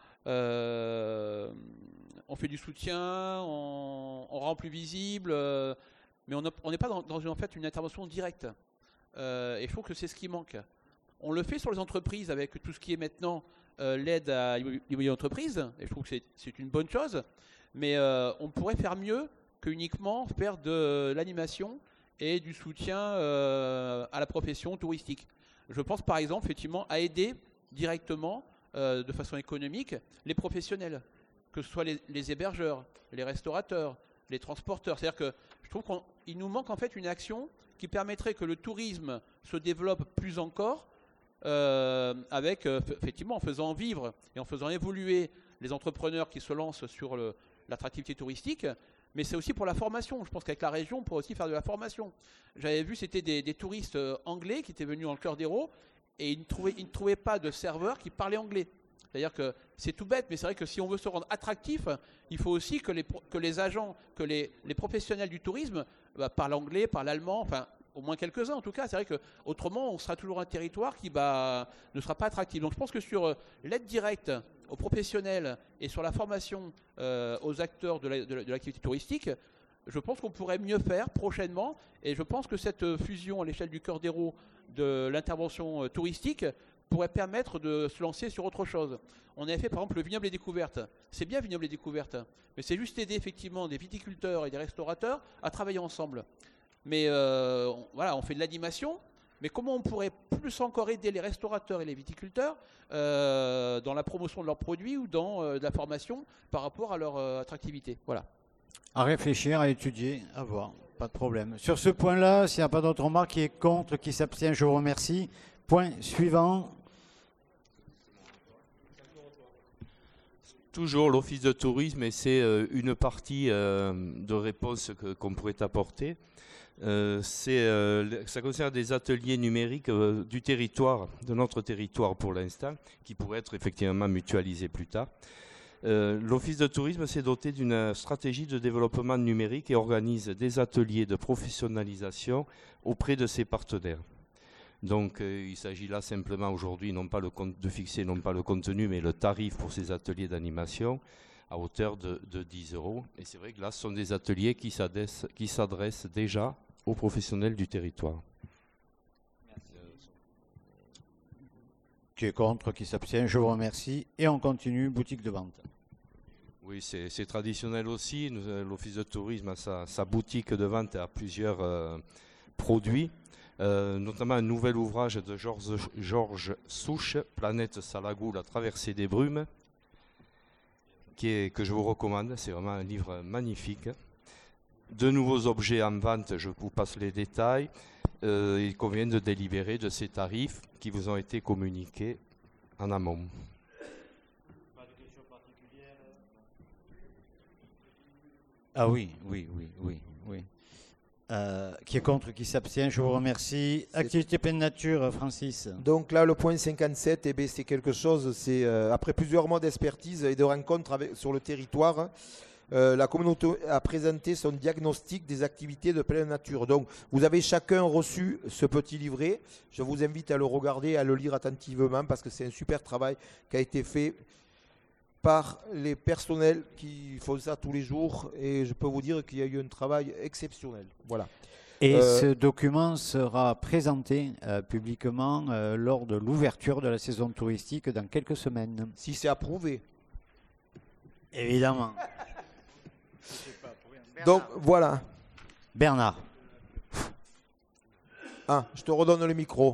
euh, on fait du soutien, on, on rend plus visible, euh, mais on on n'est pas dans, dans une, en fait, une intervention directe. Euh, et je trouve que c'est ce qui manque. On le fait sur les entreprises avec tout ce qui est maintenant euh, l'aide à l'immobilier d'entreprise, et je trouve que c'est- c'est une bonne chose, mais euh, on pourrait faire mieux que uniquement faire de l'animation et du soutien euh, à la profession touristique. Je pense par exemple effectivement à aider directement euh, de façon économique les professionnels, que ce soit les, les hébergeurs, les restaurateurs, les transporteurs. C'est-à-dire que je trouve qu'il nous manque en fait une action qui permettrait que le tourisme se développe plus encore, euh, avec euh, effectivement en faisant vivre et en faisant évoluer les entrepreneurs qui se lancent sur le- l'attractivité touristique, mais c'est aussi pour la formation. Je pense qu'avec la région, on pourrait aussi faire de la formation. J'avais vu, c'était des, des touristes euh, anglais qui étaient venus dans le Cœur d'Hérault et ils ne trouvaient, ils ne trouvaient pas de serveur qui parlait anglais. C'est-à-dire que c'est tout bête, mais c'est vrai que si on veut se rendre attractif, il faut aussi que les, pro- que les agents, que les, les professionnels du tourisme bah, parlent anglais, parlent allemand, enfin au moins quelques-uns en tout cas. C'est vrai qu'autrement, on sera toujours un territoire qui bah, ne sera pas attractif. Donc je pense que sur euh, l'aide directe aux professionnels et sur la formation euh, aux acteurs de la- de la- de l'activité touristique, je pense qu'on pourrait mieux faire prochainement. Et je pense que cette euh, fusion à l'échelle du Cœur d'Hérault de l'intervention euh, touristique pourrait permettre de se lancer sur autre chose. On avait fait par exemple le vignoble et découverte. C'est bien vignoble et découverte, mais c'est juste aider effectivement des viticulteurs et des restaurateurs à travailler ensemble. Mais euh, on- voilà, on fait de l'animation, mais comment on pourrait plus encore aider les restaurateurs et les viticulteurs euh, dans la promotion de leurs produits ou dans euh, de la formation par rapport à leur euh, attractivité. Voilà. À réfléchir, à étudier, à voir. Pas de problème. Sur ce point-là, s'il n'y a pas d'autre remarque, qui est contre, qui s'abstient, je vous remercie. Point suivant. Toujours l'office de tourisme, et c'est euh, une partie euh, de réponse que- qu'on pourrait apporter. Euh, c'est, euh, le- ça concerne des ateliers numériques euh, du territoire, de notre territoire pour l'instant, qui pourraient être effectivement mutualisés plus tard. Euh, L'office de tourisme s'est doté d'une stratégie de développement numérique et organise des ateliers de professionnalisation auprès de ses partenaires. Donc euh, il s'agit là simplement aujourd'hui non pas le compte- de fixer non pas le contenu mais le tarif pour ces ateliers d'animation à hauteur de, de dix euros. Et c'est vrai que là ce sont des ateliers qui s'adressent, qui s'adressent déjà aux professionnels du territoire. Qui est contre, qui s'abstient, je vous remercie. Et on continue, boutique de vente. Oui, c'est c'est traditionnel aussi. Nous, euh, L'Office de tourisme a sa, sa boutique de vente à plusieurs euh, produits, euh, notamment un nouvel ouvrage de Georges Georges Souche, Planète Salagou, la traversée des brumes, qui est, que je vous recommande. C'est vraiment un livre magnifique. De nouveaux objets en vente, je vous passe les détails. Euh, il convient de délibérer de ces tarifs qui vous ont été communiqués en amont. Ah oui, oui, oui, oui, oui. Euh, qui est contre, qui s'abstient, je vous remercie. Activité pleine nature, Francis. Donc là, le point cinquante-sept, eh bien, c'est quelque chose, c'est euh, après plusieurs mois d'expertise et de rencontres avec, sur le territoire, euh, la communauté a présenté son diagnostic des activités de pleine nature. Donc vous avez chacun reçu ce petit livret. Je vous invite à le regarder, à le lire attentivement parce que c'est un super travail qui a été fait par les personnels qui font ça tous les jours et je peux vous dire qu'il y a eu un travail exceptionnel. Voilà. Et euh, ce document sera présenté euh, publiquement euh, lors de l'ouverture de la saison touristique dans quelques semaines. Si c'est approuvé. Évidemment. Donc voilà. Bernard. Ah, je te redonne le micro.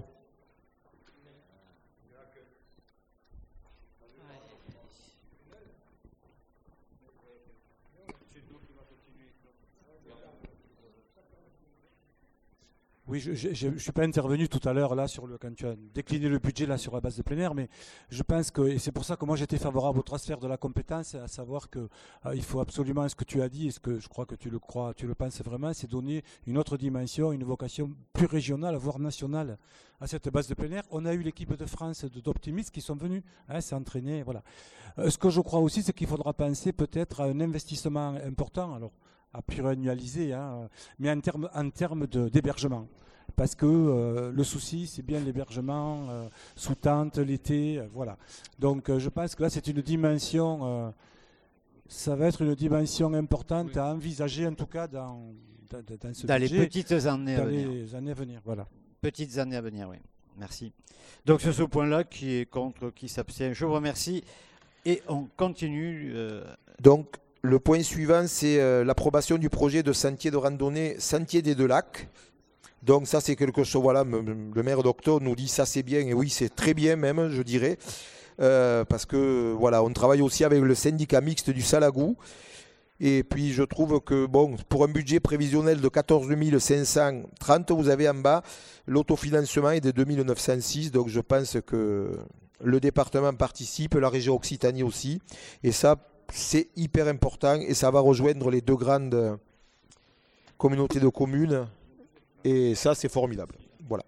Oui, je ne suis pas intervenu tout à l'heure là sur le quand tu as décliné le budget là sur la base de plein air, mais je pense que et c'est pour ça que moi j'étais favorable au transfert de la compétence, à savoir que euh, il faut absolument ce que tu as dit, et ce que je crois que tu le crois, tu le penses vraiment, c'est donner une autre dimension, une vocation plus régionale, voire nationale à cette base de plein air. On a eu l'équipe de France d'optimistes qui sont venus hein, s'entraîner, voilà. Euh, ce que je crois aussi, c'est qu'il faudra penser peut-être à un investissement important. Alors à pluriannualiser, hein, mais en termes en termes d'hébergement. Parce que euh, le souci, c'est bien l'hébergement euh, sous tente, l'été, euh, voilà. Donc euh, je pense que là, c'est une dimension, euh, ça va être une dimension importante oui. à envisager, en tout cas, dans, dans, dans ce dans budget, les petites années dans à venir. les années à venir, voilà. Petites années à venir, oui. Merci. Donc c'est ce point-là qui est contre, qui s'abstient. Je vous remercie. Et on continue. Euh... Donc, le point suivant, c'est euh, l'approbation du projet de sentier de randonnée Sentier des Deux Lacs. Donc ça, c'est quelque chose, voilà, le maire d'Octo nous dit ça c'est bien, et oui, c'est très bien même, je dirais, euh, parce que, voilà, on travaille aussi avec le syndicat mixte du Salagou, et puis je trouve que, bon, pour un budget prévisionnel de quatorze mille cinq cent trente, vous avez en bas, l'autofinancement est de deux mille neuf cent six, donc je pense que le département participe, la région Occitanie aussi, et ça, c'est hyper important et ça va rejoindre les deux grandes communautés de communes et ça c'est formidable. Voilà.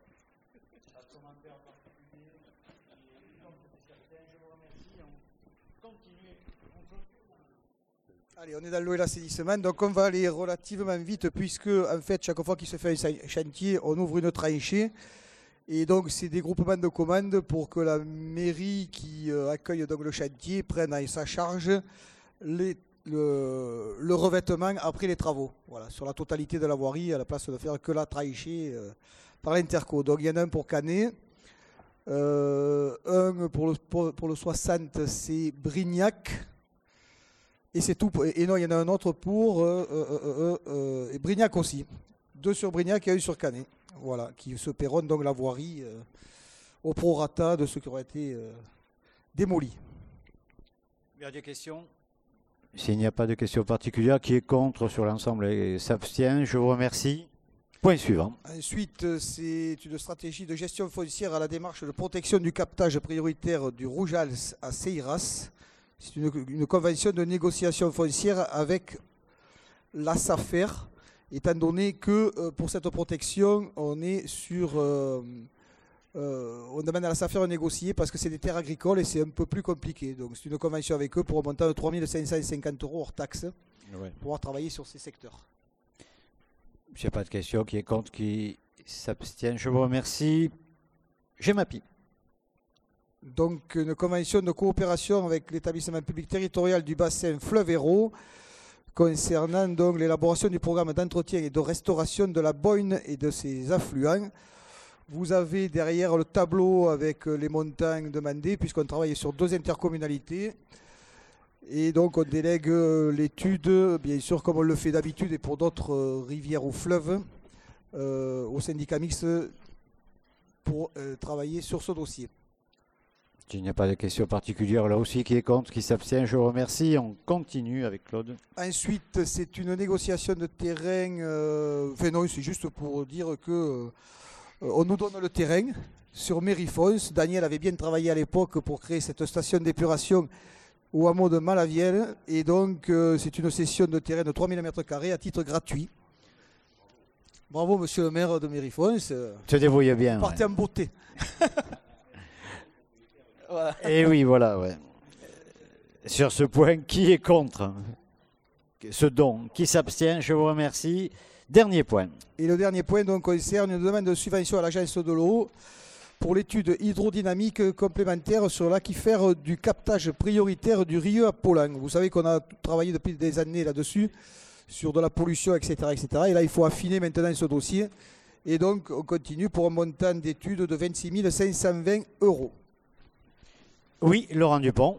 Allez, on est dans l'eau et l'assainissement, donc on va aller relativement vite puisque en fait chaque fois qu'il se fait un chantier, on ouvre une tranchée. Et donc, c'est des groupements de commandes pour que la mairie qui euh, accueille donc, le chantier prenne à sa charge les, le, le revêtement après les travaux. Voilà, sur la totalité de la voirie, à la place de faire que la tranchée euh, par l'interco. Donc, il y en a un pour Canet. Euh, un pour le, pour, pour le soixante, c'est Brignac. Et c'est tout. Et non, il y en a un autre pour euh, euh, euh, euh, et Brignac aussi. Deux sur Brignac et un sur Canet. Voilà, qui se paieront donc la voirie euh, au prorata de ceux qui auraient été euh, démolis. Il y a des questions? S'il n'y a pas de questions particulières, qui est contre sur l'ensemble et s'abstient, je vous remercie. Point suivant. Ensuite, c'est une stratégie de gestion foncière à la démarche de protection du captage prioritaire du Rougeals à Seiras. C'est une, une convention de négociation foncière avec la SAFER. Étant donné que euh, pour cette protection, on est sur, euh, euh, on demande à la SAFER de négocier parce que c'est des terres agricoles et c'est un peu plus compliqué. Donc c'est une convention avec eux pour un montant de trois mille cinq cent cinquante euros hors taxe ouais. pour pouvoir travailler sur ces secteurs. Je n'ai pas de questions. Qui est contre, qui s'abstient. Je vous remercie. Gemapi. Donc une convention de coopération avec l'établissement public territorial du bassin Fleuve-Hérault concernant donc l'élaboration du programme d'entretien et de restauration de la Boyne et de ses affluents. Vous avez derrière le tableau avec les montants demandés, puisqu'on travaille sur deux intercommunalités. Et donc on délègue l'étude, bien sûr comme on le fait d'habitude et pour d'autres rivières ou fleuves, euh, au syndicat mixte pour euh, travailler sur ce dossier. Il n'y a pas de questions particulières là aussi. Qui est contre, qui s'abstient, je vous remercie. On continue avec Claude. Ensuite, c'est une négociation de terrain. Euh, enfin non, c'est juste pour dire que Euh, on nous donne le terrain sur Mérifons. Daniel avait bien travaillé à l'époque pour créer cette station d'épuration au hameau de Malavielle. Et donc, euh, c'est une cession de terrain de trois mille mètres carrés à titre gratuit. Bravo, monsieur le maire de Mérifons. Tu te débrouilles bien. Partez Ouais. en beauté. Voilà. Et oui, voilà, ouais. Sur ce point, qui est contre ce don? Qui s'abstient? Je vous remercie. Dernier point. Et le dernier point donc, concerne une demande de subvention à l'agence de l'eau pour l'étude hydrodynamique complémentaire sur l'aquifère du captage prioritaire du Rieux à Polan. Vous savez qu'on a travaillé depuis des années là-dessus, sur de la pollution, et cetera, et cetera. Et là, il faut affiner maintenant ce dossier. Et donc, on continue pour un montant d'étude de vingt-six mille cinq cent vingt euros. Oui, Laurent Dupont.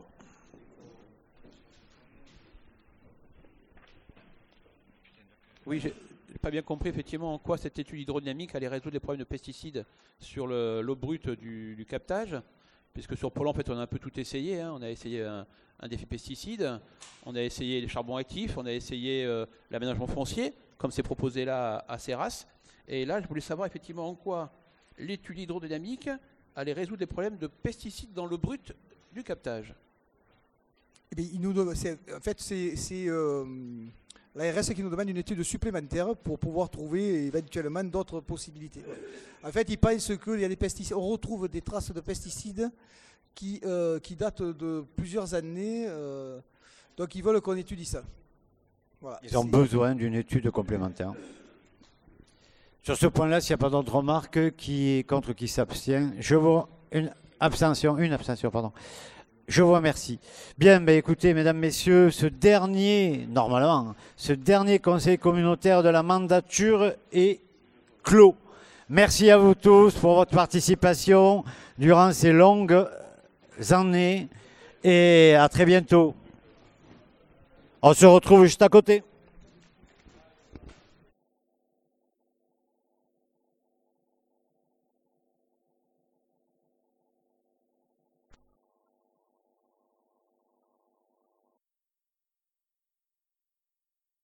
Oui, j'ai j'ai pas bien compris effectivement en quoi cette étude hydrodynamique allait résoudre les problèmes de pesticides sur le- l'eau brute du, du captage, puisque sur Pôle en fait on a un peu tout essayé, hein. On a essayé un, un défi pesticides, on a essayé les charbons actifs, on a essayé euh, l'aménagement foncier, comme c'est proposé là à, à Serras. Et là je voulais savoir effectivement en quoi l'étude hydrodynamique allait résoudre les problèmes de pesticides dans l'eau brute du captage. Eh bien, il nous donne- c'est- en fait, c'est c'est, euh, l'A R S qui nous demande une étude supplémentaire pour pouvoir trouver éventuellement d'autres possibilités. En fait, ils pensent qu'il y a des pesticides. On retrouve des traces de pesticides qui, euh, qui datent de plusieurs années. euh, donc, ils veulent qu'on étudie ça. Voilà. Ils ont C'est- besoin d'une étude complémentaire. Sur ce point-là, s'il n'y a pas d'autres remarques, qui est contre, qui s'abstient, je vous une abstention, une abstention, pardon. Je vous remercie. Bien, ben écoutez, mesdames, messieurs, ce dernier, normalement, ce dernier conseil communautaire de la mandature est clos. Merci à vous tous pour votre participation durant ces longues années et à très bientôt. On se retrouve juste à côté.